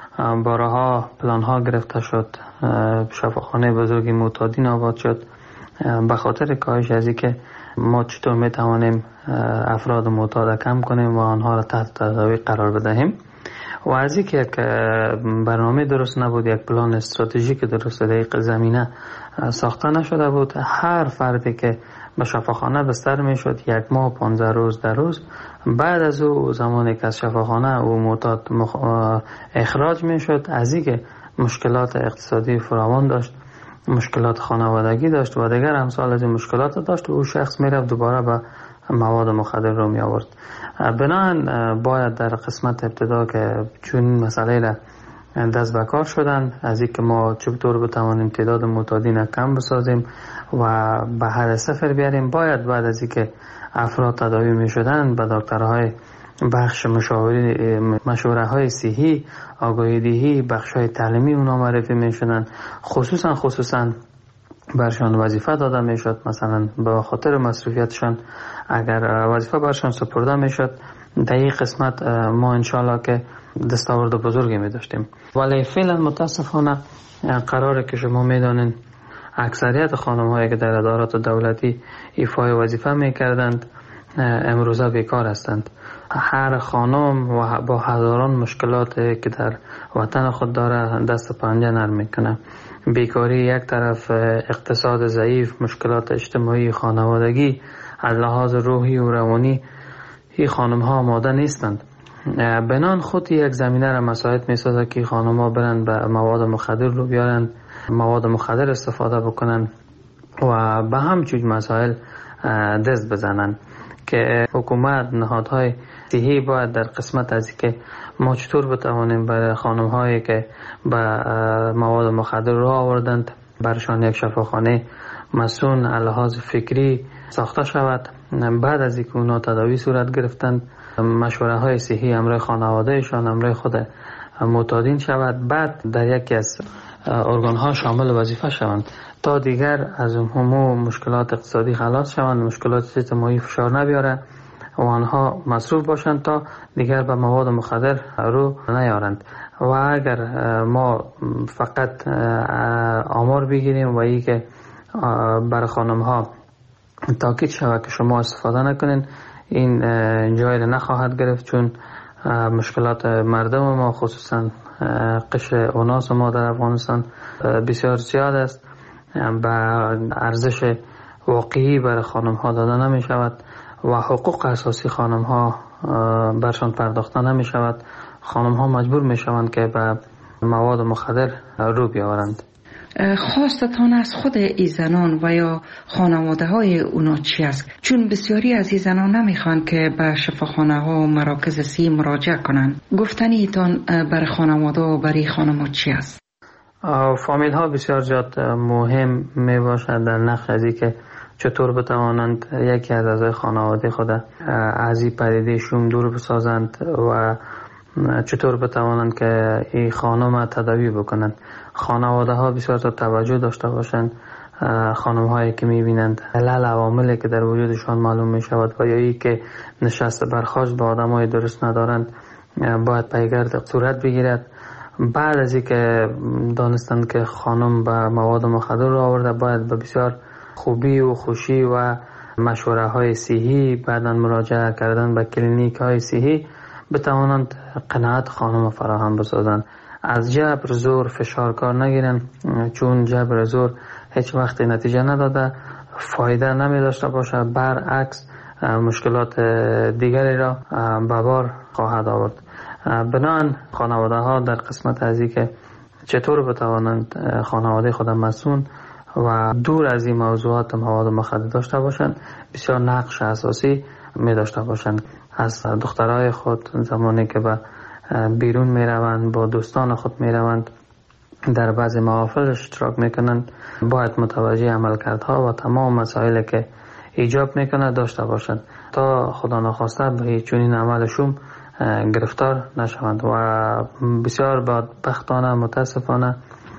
بارها پلان ها گرفته شد، شفاخانه بزرگی معتادین آباد شد. به خاطر کاهش از که ما چطور می توانیم افراد معتاد کم کنیم و آنها را تحت تداوی قرار بدهیم و از که یک برنامه درست نبود، یک پلان استراتژیک درست در زمینه ساخته نشده بود. هر فردی که به شفاخانه بستر می شد 1 ماه 15 روز در روز، بعد از او زمانی که از شفاخانه او معتاد اخراج می شد، از که مشکلات اقتصادی فراوان داشت، مشکلات خانوادگی داشت و دیگر امثال از این مشکلات داشت و او شخص می رفت دوباره به مواد مخدر رو می آورد. بنابراین باید در قسمت ابتدا که چون مسئله را دست به کار شدن از اینکه ما چطور بتوانیم تعداد معتادین کم بسازیم و به حد صفر بیاریم، باید بعد از اینکه افراد تداوی می شدن به دکترهای بخش مشوره های صحی، آگاهی دهی، بخش های تعلیمی اونا معرفی می شدن، خصوصا برشان وظیفه داده می شد. مثلا به خاطر مصروفیتشان اگر وظیفه برشان سپرده می شد، در این قسمت ما انشاءالله که دستاورد بزرگی می داشتیم. ولی فعلا متاسفانه قراره که شما می دانین اکثریت خانم هایی که در ادارات دولتی ایفای وظیفه می کردند امروزه بیکار هستند. هر خانم و با هزاران مشکلات که در وطن خود داره دست پنجه نرم میکنه. بیکاری یک طرف، اقتصاد ضعیف، مشکلات اجتماعی، خانوادگی، از لحاظ روحی و روانی این خانم ها آماده نیستند. بنان خود یک زمینه را مساعد میسازه که خانم ها برند به مواد مخدر رو بیارند، مواد مخدر استفاده بکنند و به همچون مسائل دست بزنند که حکومت، نهادهای صحی باید در قسمت از که ما چطور بتوانیم برای خانم هایی که به مواد مخدر رو آوردند برشان یک شفاخانه مسئول لحاظ فکری ساخته شود. بعد از اینکه اونا تداوی صورت گرفتند، مشوره های صحی امرای خانوادهشان، امرای خود معتادین شود، بعد در یکی از ارگان ها شامل وظیفه شوند تا دیگر از همه مشکلات اقتصادی خلاص شوند، مشکلات اجتماعی فشار نبیاره و آنها مصروف باشند تا دیگر به مواد مخدر رو نیارند. و اگر ما فقط آمار بگیریم و ای که برای خانم ها تاکید شود که شما استفاده نکنین، این جای نخواهد گرفت، چون مشکلات مردم ما خصوصا قشر اوناس ما در افغانستان بسیار زیاد است. به ارزش واقعی برای خانم ها داده نمی شود. و حقوق اساسی خانم ها برشان پرداخته نمی شود، خانم ها مجبور می شوند که به مواد مخدر رو بیاورند. خواستتان از خود این زنان و یا خانواده های اونا چی است؟ چون بسیاری از این زنان نمیخوان که به شفاخانه ها و مراکز صحی مراجعه کنند. گفتنی ایتان برای خانواده و برای خانم چی است؟ فامیل ها بسیار زیاد مهم می باشد در نقش ازی که چطور بتوانند یکی از اعضای خانواده خود از این پدیده شوم دور بسازند و چطور بتوانند که این خانم تداوی بکنند. خانواده ها بسیار توجه داشته باشند. خانم هایی که میبینند علل عواملی که در وجودشان معلوم می شود و یا ای که نشست برخاست با آدم های درست ندارند باید پیگرد صورت بگیرد. بعد از اینکه دانستند که خانم به مواد مخدر رو آورده باید به بسیار خوبی و خوشی و مشوره های صحی بعداً مراجعه کردن به کلینیک های صحی بتوانند قناعت خانم فراهم بسازند. از جبر زور فشار کار نگیرن، چون جبر زور هیچ وقت نتیجه نداده، فایده نمی داشته باشه، برعکس مشکلات دیگری را به بار خواهد آورد. بنابراین خانواده ها در قسمت از این که چطور بتوانند خانواده خود مسئول و دور از این موضوعات مواد مخدر داشته باشند بسیار نقش اساسی می داشته باشند. از دخترای خود زمانی که به بیرون می روند با دوستان خود می روند در بعضی محافل اشتراک می کنند باید متوجه عملکردها و تمام مسائلی که ایجاب می کند داشته باشند تا خدا نخواسته به چنین عملشون گرفتار نشوند. و بسیار بدبختانه متاسفانه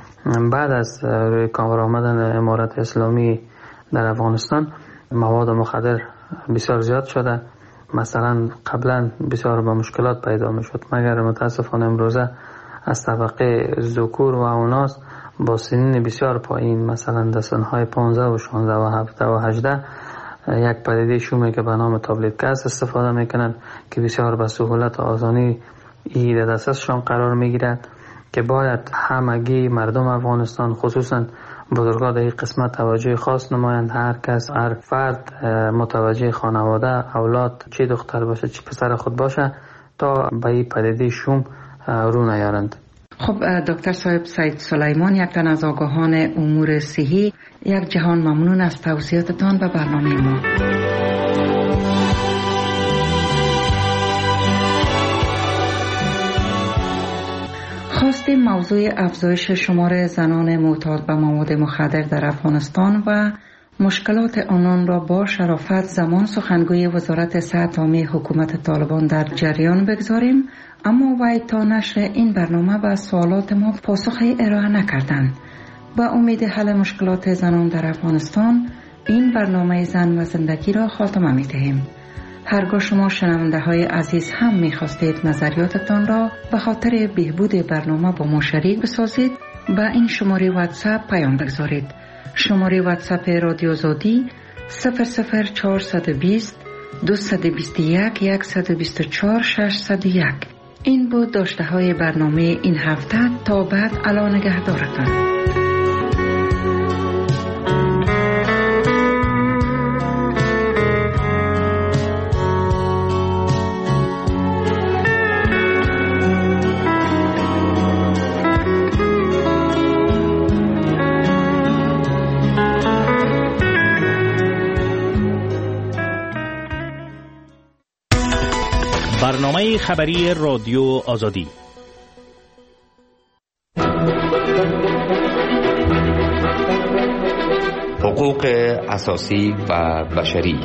بعد از روی کار آمدن امارت اسلامی در افغانستان مواد مخدر بسیار زیاد شده. مثلا قبلا بسیار با مشکلات پیدا می شد، مگر متاسفانه امروزه از طبقه ذکور و اوناس با سنین بسیار پایین، مثلا در سنهای 15 و 16 و 17 و 18 یک پدیده شومی که به نام تابلت گاز استفاده میکنند که بسیار به سهولت و آسانی در دسترسشان قرار میگیرد که باید همگی مردم افغانستان خصوصا بزرگان در این قسمت توجه خاص نمایند. هر کس، هر فرد متوجه خانواده، اولاد، چه دختر باشه چه پسر خود باشه تا به این پدیده شوم رو نیارند. خب دکتر صاحب سید سلیمان، یک تن از آگاهان امور صحی، یک جهان ممنون از توضیحاتتان به برنامه ما. خواستیم موضوع افزایش شمار زنان معتاد به مواد مخدر در افغانستان و مشکلات آنان را با شرافت زمان سخنگوی وزارت صحت عامه حکومت طالبان در جریان بگذاریم، اما وی تا نشر این برنامه به سوالات ما پاسخی ارائه نکردند. با امید حل مشکلات زنان در افغانستان این برنامه زن و زندگی را خاتمه می دهیم. هرگاه شما شنونده های عزیز هم می خواستید نظریاتتان را به خاطر بهبود برنامه با ما شریک بسازید، با این شماره واتساپ پیام بگذارید. شماره واتساپ رادیو آزادی 00420 221 124 601. این بود داشته های برنامه این هفته. تا بعد، الا نگهدارتان. برنامه خبری رادیو آزادی. حقوق اساسی و بشری.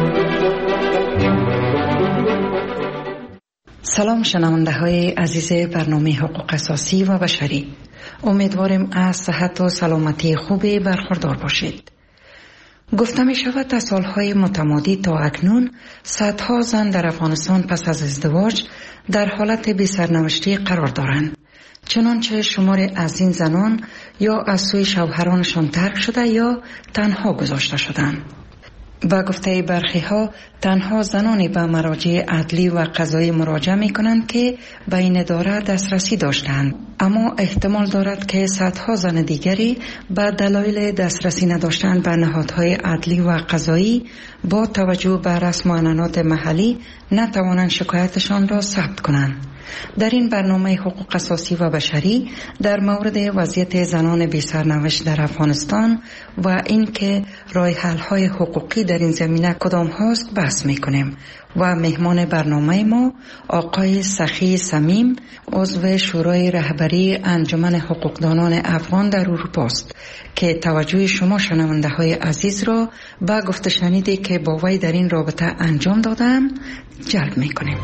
سلام شنونده های عزیز برنامه حقوق اساسی و بشری. امیدواریم از صحت و سلامتی خوبی برخوردار باشید. گفته می شود از سالهای متمادی تا اکنون صدها زن در افغانستان پس از ازدواج در حالت بی سرنوشتی قرار دارند. چنانچه شمار از این زنان یا از سوی شوهرانشان ترک شده یا تنها گذاشته شدند. با گفته برخی ها تنها زنانی به مراجع عدلی و قضایی مراجعه می کنند که به این اداره دسترسی داشتند، اما احتمال دارد که صدها زن دیگری به دلایل دسترسی نداشتن به نهادهای عدلی و قضایی با توجه به رسم و عنعنات محلی نتوانند شکایتشان را ثبت کنند. در این برنامه حقوق اساسی و بشری در مورد وضعیت زنان بی سرنوشت در افغانستان و اینکه راه حل های حقوقی در این زمینه کدام هاست بحث میکنیم و مهمان برنامه ما آقای سخی صمیم، عضو شورای رهبری انجمن حقوقدانان افغان در اروپا است که توجه شما شنونده های عزیز را به گفته شنیدی که با وی در این رابطه انجام دادم جلب میکنیم.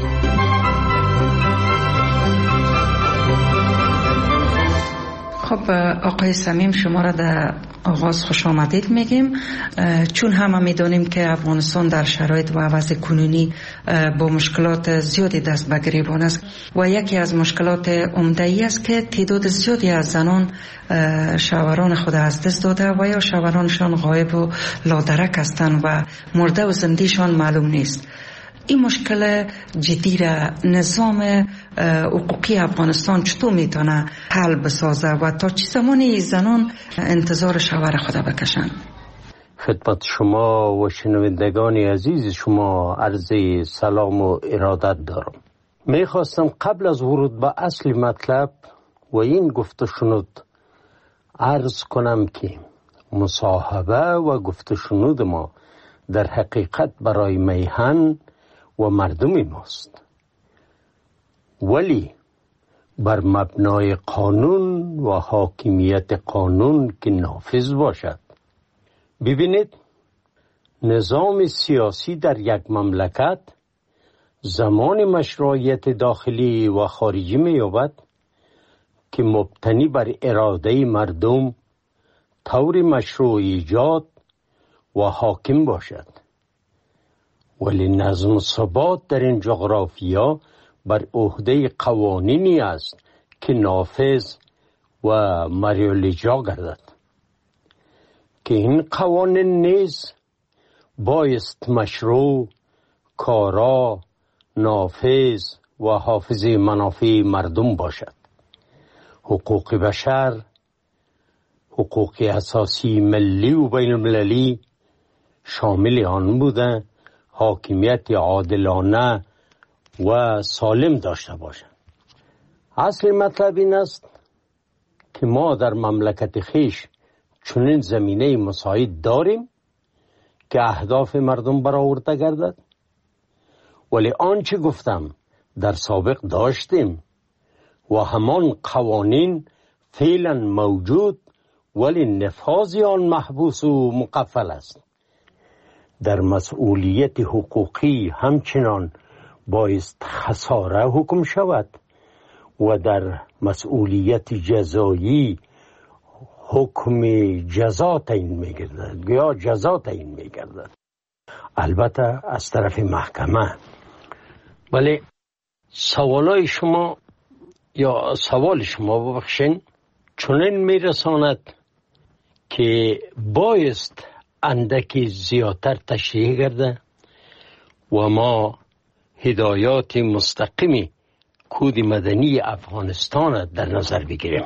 خب آقای صمیم، شما را در آغاز خوش آمدید میگیم، چون همه میدونیم که افغانستان در شرایط و وضع کنونی با مشکلات زیادی دست به گریبان است و یکی از مشکلات عمده ای است که تعداد زیادی از زنان شوهران خود از دست داده و یا شوهرانشان غایب و لادرک هستند و مرده و زندهشان معلوم نیست. این مشکل جدی را نظام حقوقی افغانستان چطور میتونه حل بسازه و تا چه زمانی زنان انتظار شوهر خود بکشند؟ خدمت شما و شنوندگان عزیز شما عرض سلام و ارادت دارم. میخواستم قبل از ورود به اصل مطلب و این گفته شنود عرض کنم که مصاحبه و گفته شنود ما در حقیقت برای میهن و مردم ماست، ولی بر مبنای قانون و حاکمیت قانون که نافذ باشد. ببینید، نظام سیاسی در یک مملکت زمان مشروعیت داخلی و خارجی می‌یابد که مبتنی بر اراده مردم طور مشروع ایجاد و حاکم باشد، ولی نظم و ثبات در این جغرافیا بر عهده قوانینی است که نافذ و مریالیجا گردد که این قوانین نیز بایست مشروع، کارا، نافذ و حافظ منافع مردم باشد. حقوق بشر، حقوق اساسی ملی و بین المللی شامل آن بوده حاکمیت عادلانه و سالم داشته باشند. اصل مطلب این است که ما در مملکت خیش چنین زمینه مساعد داریم که اهداف مردم برآورده گردد، ولی آنچه گفتم در سابق داشتیم و همان قوانین فعلا موجود ولی نفاذ آن محبوس و مقفل است. در مسئولیت حقوقی همچنان بایست خساره حکم شود و در مسئولیت جزایی حکم جزا تعیین می‌گردد یا جزا تعیین می‌گردد، البته از طرف محکمه. ولی سوال شما ببخشین چنین میرساند که بایست اندکی زیادتر تشریح گرده و ما هدایات مستقیمی کود مدنی افغانستان در نظر بگیریم،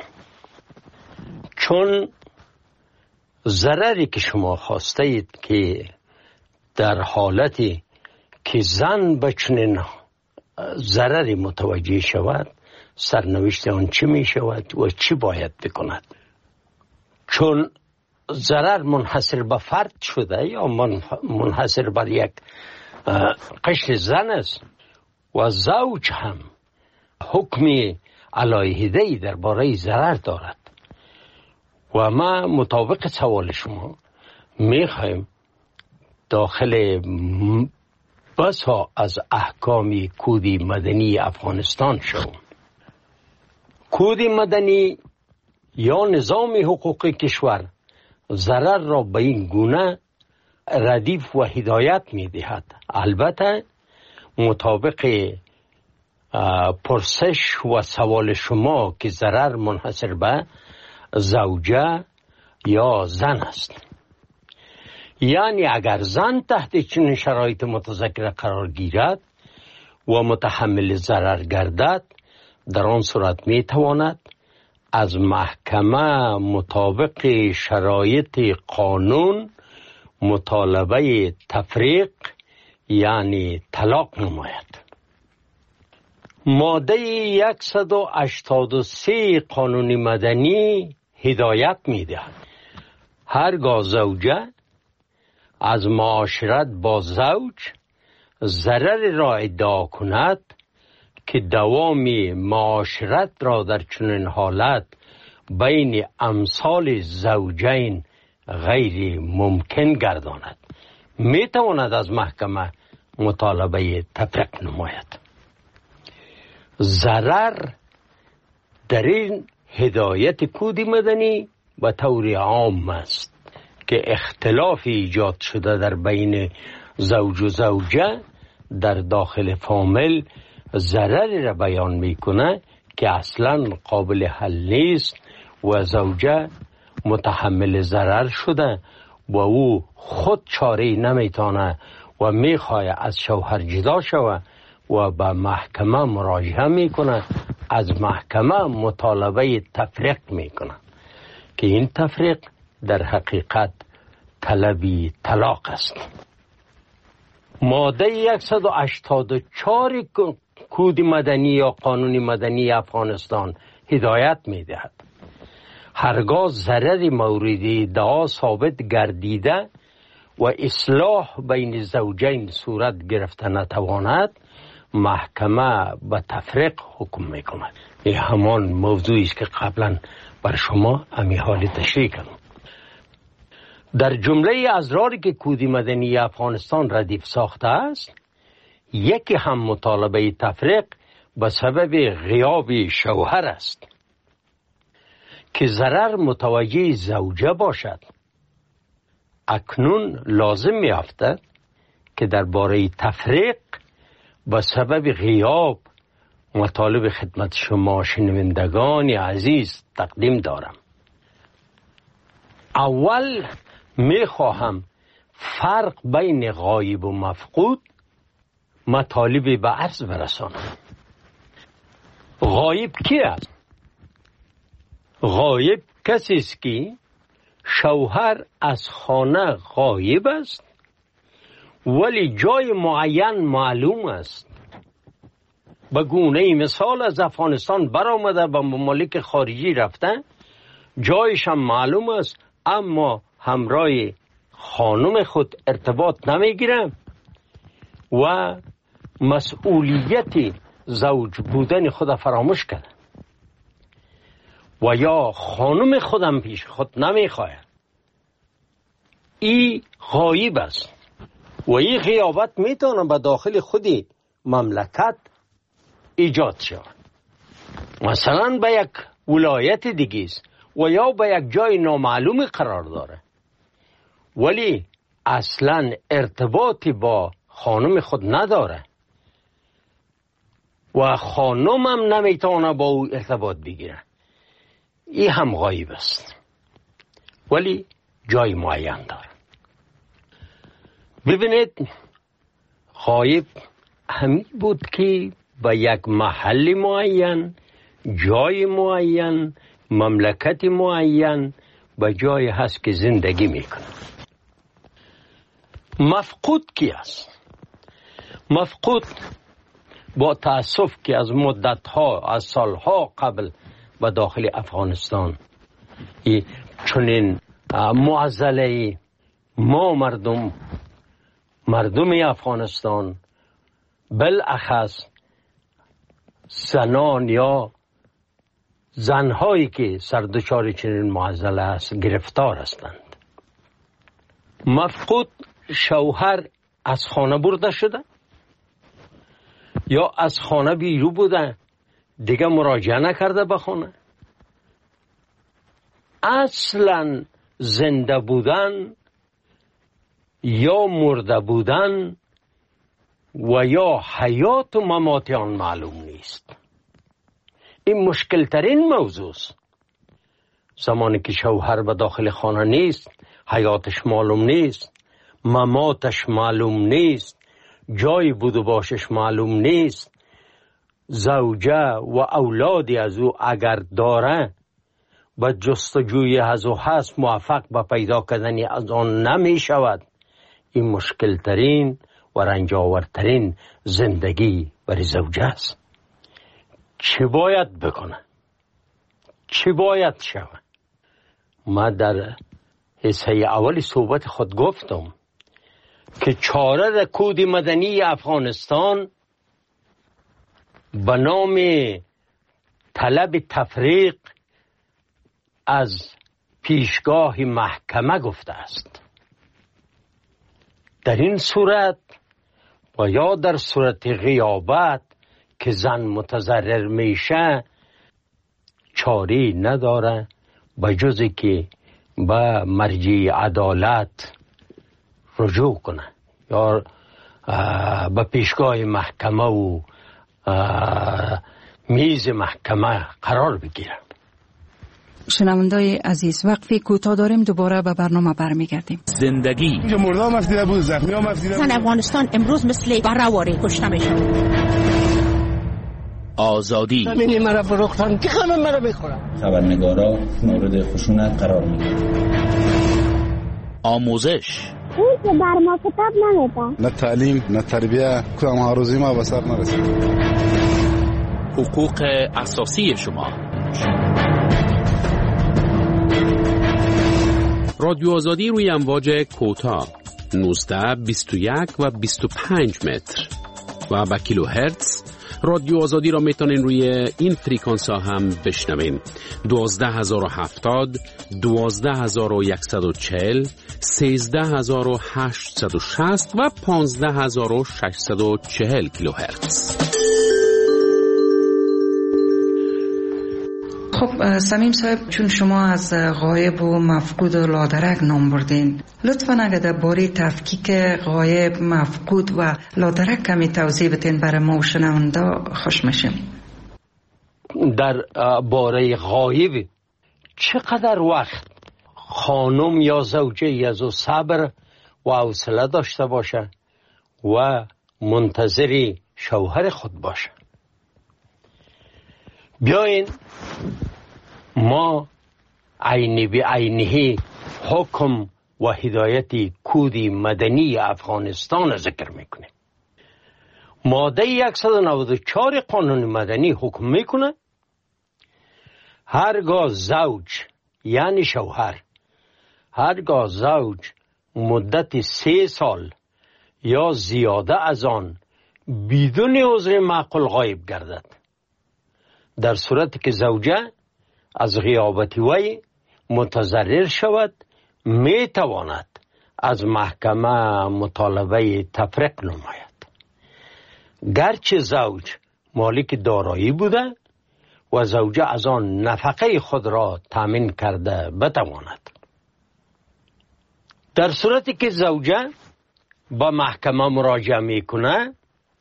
چون ضرری که شما خواسته اید که در حالتی که زن به چنین ضرری متوجه شود سرنوشت آن چی می شود و چی باید بکند. چون ضرر منحصر به فرد شده یا منحصر بر یک قشر زن است و زوج هم حکم علیحده‌ای درباره ضرر دارد و ما مطابق سوال شما میخوایم داخل بسا از احکام کود مدنی افغانستان شویم. کود مدنی یا نظام حقوقی کشور ضرر را به این گونه ردیف و هدایت می دهد، البته مطابق پرسش و سوال شما که ضرر منحصر به زوجه یا زن است. یعنی اگر زن تحت چنین شرایط متذکره قرار گیرد و متحمل ضرر گردد، در آن صورت می تواند از محکمه مطابق شرایط قانون مطالبه تفریق یعنی طلاق نماید. ماده 183 قانون مدنی هدایت می دهد هرگاه زوجه از معاشرت با زوج ضرر را ادعا کند که دوام معاشرت را در چنین حالت بین امثال زوجین غیر ممکن گرداند، می تواند از محکمه مطالبه تفریق نماید. ضرر در این هدایت کود مدنی به طور عام است که اختلاف ایجاد شده در بین زوج و زوجه در داخل فامیل ضرری را بیان میکنه که اصلا قابل حل نیست و زوجه متحمل ضرر شده و او خود چاره نمیتونه و میخواه از شوهر جدا شوه و به محکمه مراجعه میکنه، از محکمه مطالبه تفریق میکنه که این تفریق در حقیقت طلبی طلاق است. ماده 184 کود مدنی یا قانون مدنی افغانستان هدایت میدهد هرگاه ضرر مورد ادعا ثابت گردیده و اصلاح بین زوجین صورت گرفته نتواند، محکمه به تفریق حکم میکند. این همان موضوعی است که قبلا بر شما امی حال تشریح کردم. در جمله اضراری که کود مدنی افغانستان ردیف ساخته است، یکی هم مطالبه تفریق به سبب غیاب شوهر است که ضرر متوجه زوجه باشد. اکنون لازم می‌افتد که درباره تفریق به سبب غیاب مطالب خدمت شما شنوندگان عزیز تقدیم دارم. اول میخواهم فرق بین غایب و مفقود مطالبی به عرض برسانم. غایب کی است؟ غایب کسی است که شوهر از خانه غایب است ولی جای معین معلوم است. به گونه مثال از افغانستان برآمده به ممالک خارجی رفته، جایش هم معلوم است اما همراه خانم خود ارتباط نمیگیره و مسئولیت زوج بودن خود فراموش کرده و یا خانم خودم پیش خود نمیخواه. این غایب است و این غیابت میتونه به داخل خودی مملکت ایجاد شود. مثلا به یک ولایت دیگه است و یا به یک جای نامعلوم قرار داره ولی اصلا ارتباطی با خانم خود نداره و خانم هم نمیتونه با او ارتباط بگیره. این هم غایب است ولی جای معین داره. ببینید، غایب همین بود که به یک محل معین، جای معین، مملکت معین به جای هست که زندگی میکنه. مفقود کی است؟ مفقود با تأسف که از مدتها، از سالها قبل به داخل افغانستان چنین معضله ما مردم افغانستان بالاخص زنان یا زنهایی که سردچار چنین معضله است گرفتار هستند. مفقود شوهر از خانه برده شده یا از خانه بیرون بوده، دیگه مراجعه نکرده به خانه. اصلا زنده بودن یا مرده بودن و یا حیات و ممات آن معلوم نیست. این مشکل ترین موضوع است. زمانی که شوهر به داخل خانه نیست، حیاتش معلوم نیست، مماتش معلوم نیست، جای بود و باشش معلوم نیست، زوجه و اولادی از او اگر داره با جستجوی از او هست موفق به پیدا کردن از آن نمی شود. این مشکل ترین و رنجاورترین زندگی برای زوجه است. چی باید بکنه؟ چی باید شود؟ ما در حصه اولی صحبت خود گفتم که چاره کود مدنی افغانستان به نام طلب تفریق از پیشگاه محکمه گفته است. در این صورت و یا در صورت غیابت که زن متضرر میشه چاری نداره به جزی که به مرجع عدالت رجوع کنه یا به پیشگاه محکمه و میز محکمه قرار بگیره. شنوندای عزیز، وقفی کوتاه داریم، دوباره به برنامه برمیگردیم. زندگی مردم افدیده بود، زخمی هم افدیده بود. زن افغانستان امروز مثل برهواری کشته میشن. آزادی زمینی مرا فروختن که همه مرا میخورن. خبرنگارا مورد خشونت قرار میگیرن. آموزش این که بر ما کتاب نمیده، نه تعلیم نه تربیه، کدام هاروزی ما به سر نرسید. حقوق اساسی شما. رادیو آزادی روی امواج کوتاه 19 21 و 25 متر و با کیلو هرتز. رادیو آزادی را میتونین روی این فریکانس ها هم بشنوین. 12070 12140 13860 و 15640 کیلو هرتز. خب سمیم صاحب، چون شما از غایب و مفقود و لادرک نام بردین، لطفاً اگر درباره تفکیک غایب، مفقود و لادرک کمی توضیح بدین برای ما و شنونده خوش میشیم. در باره غایب چقدر وقت خانم یا زوجه از او صبر و حوصله داشته باشه و منتظر شوهر خود باشه. بیاین ما عینی به عینی حکم و هدایت کود مدنی افغانستان ذکر میکنه. ماده 194 قانون مدنی حکم میکنه هرگاه زوج یعنی شوهر، هرگاه زوج مدت 3 سال یا زیاده از آن بدون عذر معقول غایب گردد، در صورتی که زوجه از غیابت وی متضرر شود، می تواند از محکمه مطالبه تفریق نماید. گرچه زوج مالک دارایی بوده و زوجه از آن نفقه خود را تامین کرده بتواند. در صورتی که زوجه با محکمه مراجعه میکنه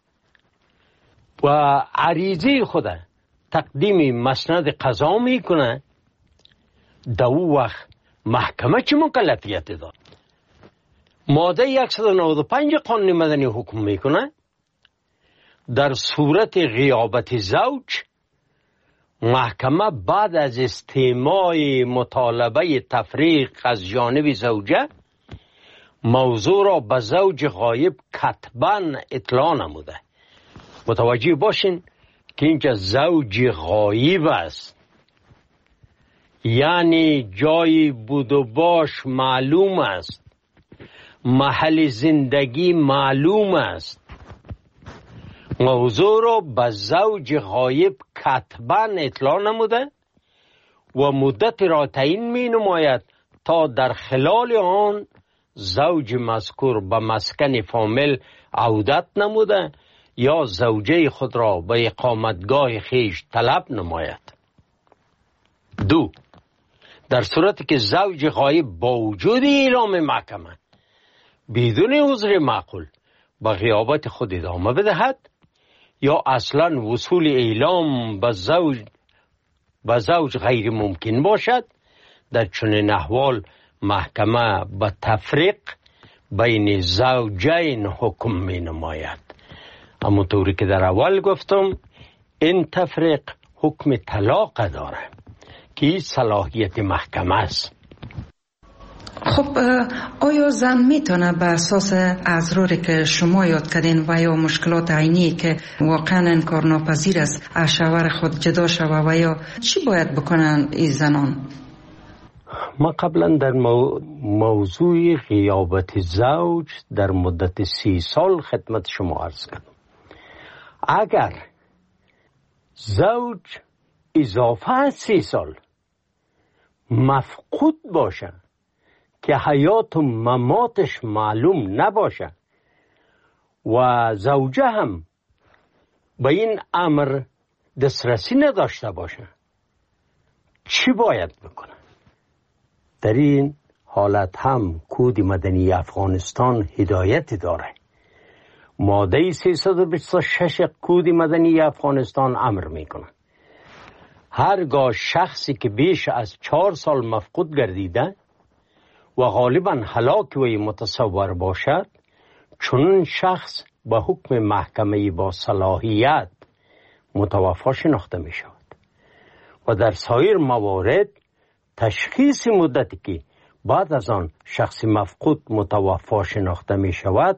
و عریضه خود تقدیم مسند قضا میکنه، در او وقت محکمه چه مکلفیت داد؟ ماده 195 قانون مدنی حکم میکنه در صورت غیابت زوج، محکمه بعد از استماع مطالبه تفریق از جانب زوجه موضوع را به زوج غایب کتباً اطلاع نموده. متوجه باشین که اینجا زوج غایب است، یعنی جای بود و باش معلوم است، محل زندگی معلوم است. موضوع را به زوج غایب کتباً اطلاع نموده و مدت را تعیین می نماید تا در خلال آن زوج مذکور به مسکن فامیل عودت نموده یا زوجه خود را به اقامتگاه خیش طلب نماید. 2. در صورتی که زوج غایب با وجود اعلام محکمه بدون عذر معقول به غیابت خود ادامه بدهد یا اصلا وصول اعلام به زوج غیر ممکن باشد، در چنین احوال محکمه به تفریق بین زوجین حکم می نماید. همونطوری که در اول گفتم این تفریق حکم طلاق داره که صلاحیت محکمه است. خب آیا زن میتونه به اساس اضراری که شما یاد کردین و یا مشکلات عینی که واقعا انکارناپذیر است از شوهر خود جدا شوه و یا چی باید بکنن این زنان؟ ما قبلا در موضوع غیابت زوج در مدت 30 سال خدمت شما عرض کردم. اگر زوج اضافه 30 سال مفقود باشه که حیات و مماتش معلوم نباشه و زوجه هم به این امر دسترسی نداشته باشه، چی باید بکنه؟ در این حالت هم کود مدنی افغانستان هدایت داره. ماده 326 کود مدنی افغانستان امر میکنه هرگاه شخصی که بیش از 4 سال مفقود گردیده و غالبا هلاک وی متصور باشد، چون شخص به حکم محکمه با صلاحیت متوفی شناخته می شود و در سایر موارد تشخیص مدتی که بعد از آن شخص مفقود متوفی شناخته می شود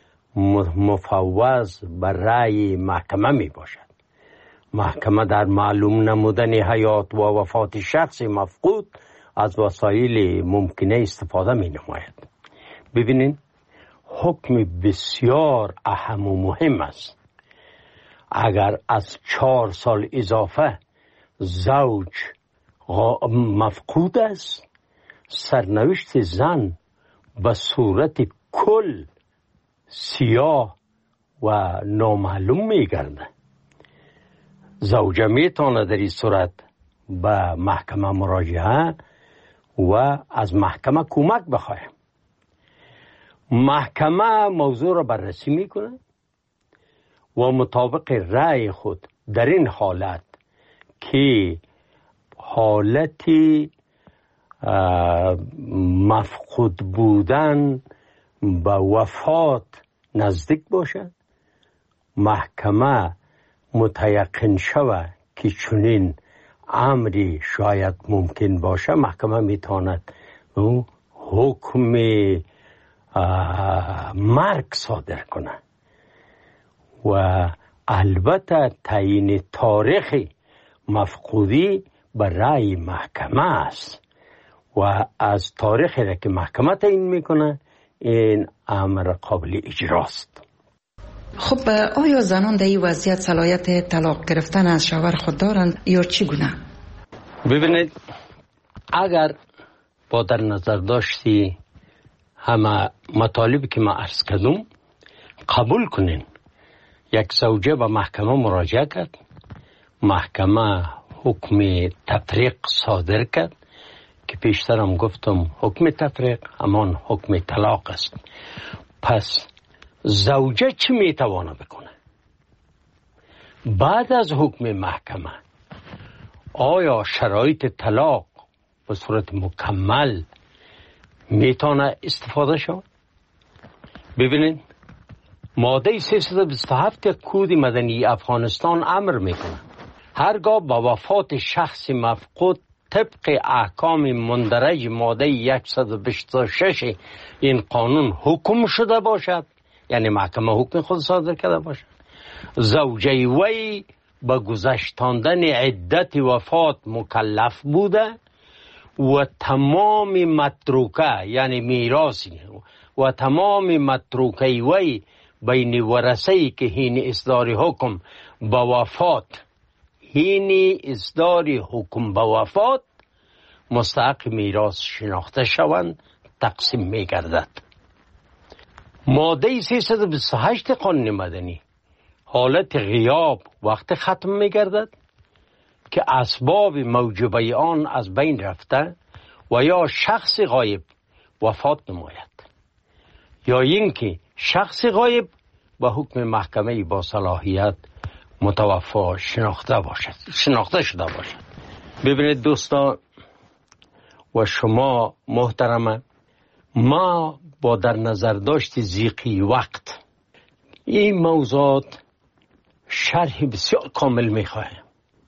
مفوض بر رأی محکمه می باشد. محکمه در معلوم نمودن حیات و وفات شخص مفقود از وسایل ممکنه استفاده می نماید. ببینید حکم بسیار اهم و مهم است. اگر از 4 سال اضافه زوج مفقود است، سرنوشت زن به صورت کل سیاه و نامعلوم می گرده. زوجه می تواند در این صورت به محکمه مراجعه و از محکمه کمک بخواهیم. محکمه موضوع را بررسی میکنه و مطابق رأی خود در این حالت که حالتی مفقود بودن به وفات نزدیک باشه، محکمه متیقن شود که چنین امری شاید ممکن باشه، محکمه میتواند حکم مرگ صادر کنه و البته تعیین تاریخ مفقودی بر رأی محکمه است و از تاریخی را که محکمه تعیین میکنه این امر قابل اجراست. خب آیا زنان در این وضعیت صلاحیت طلاق گرفتن از شوهر خود دارند یا چگونه؟ ببینید اگر با در نظر داشتی همه مطالبی که ما عرض کردم قبول کنین، یک زوجه به محکمه مراجعه کرد، محکمه حکم تفریق صادر کرد که پیشترم گفتم حکم تفریق همان حکم طلاق است. پس زوجه چی میتوانه بکنه؟ بعد از حکم محکمه آیا شرایط طلاق به صورت مکمل میتونه استفاده شود؟ ببینید ماده 327 کود مدنی افغانستان امر میکنه هرگاه با وفات شخص مفقود طبق احکام مندرج ماده 126 این قانون حکم شده باشد، یعنی محکمه حکم خود صادر کرده باشد، زوجه وی به گذشتاندن عدت وفات مکلف بوده و تمام متروکه یعنی میراثی و تمام متروکه وی بین ورثه‌ای که هین اصدار حکم به وفات مستحق میراث شناخته شوند تقسیم می گردد. ماده 328 قانون مدنی حالت غیاب وقت ختم می گردد که اسباب موجبه آن از بین رفته و یا شخص غایب وفات نماید یا اینکه شخص غایب به حکم محکمه با صلاحیت متوفی شناخته شده باشد. ببینید دوستان و شما محترمه، ما با در نظر داشت ضیقی وقت این موضوعات شرح بسیار کامل میخواهیم.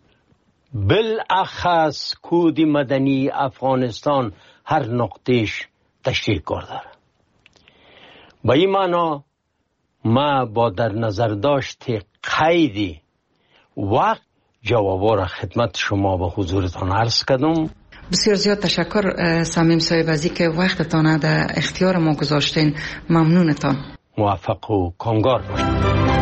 بالاخص کود مدنی افغانستان هر نقطهش تشریح کرده. با این معنا ما با در نظر داشت قید وقت جوابا را خدمت شما به حضورتان عرض کردم. بسیار زیاد تشکر صمیم صاحب از اینکه وقتتان در اختیار ما گذاشتین. ممنونتان. موفق و کامگار باشید.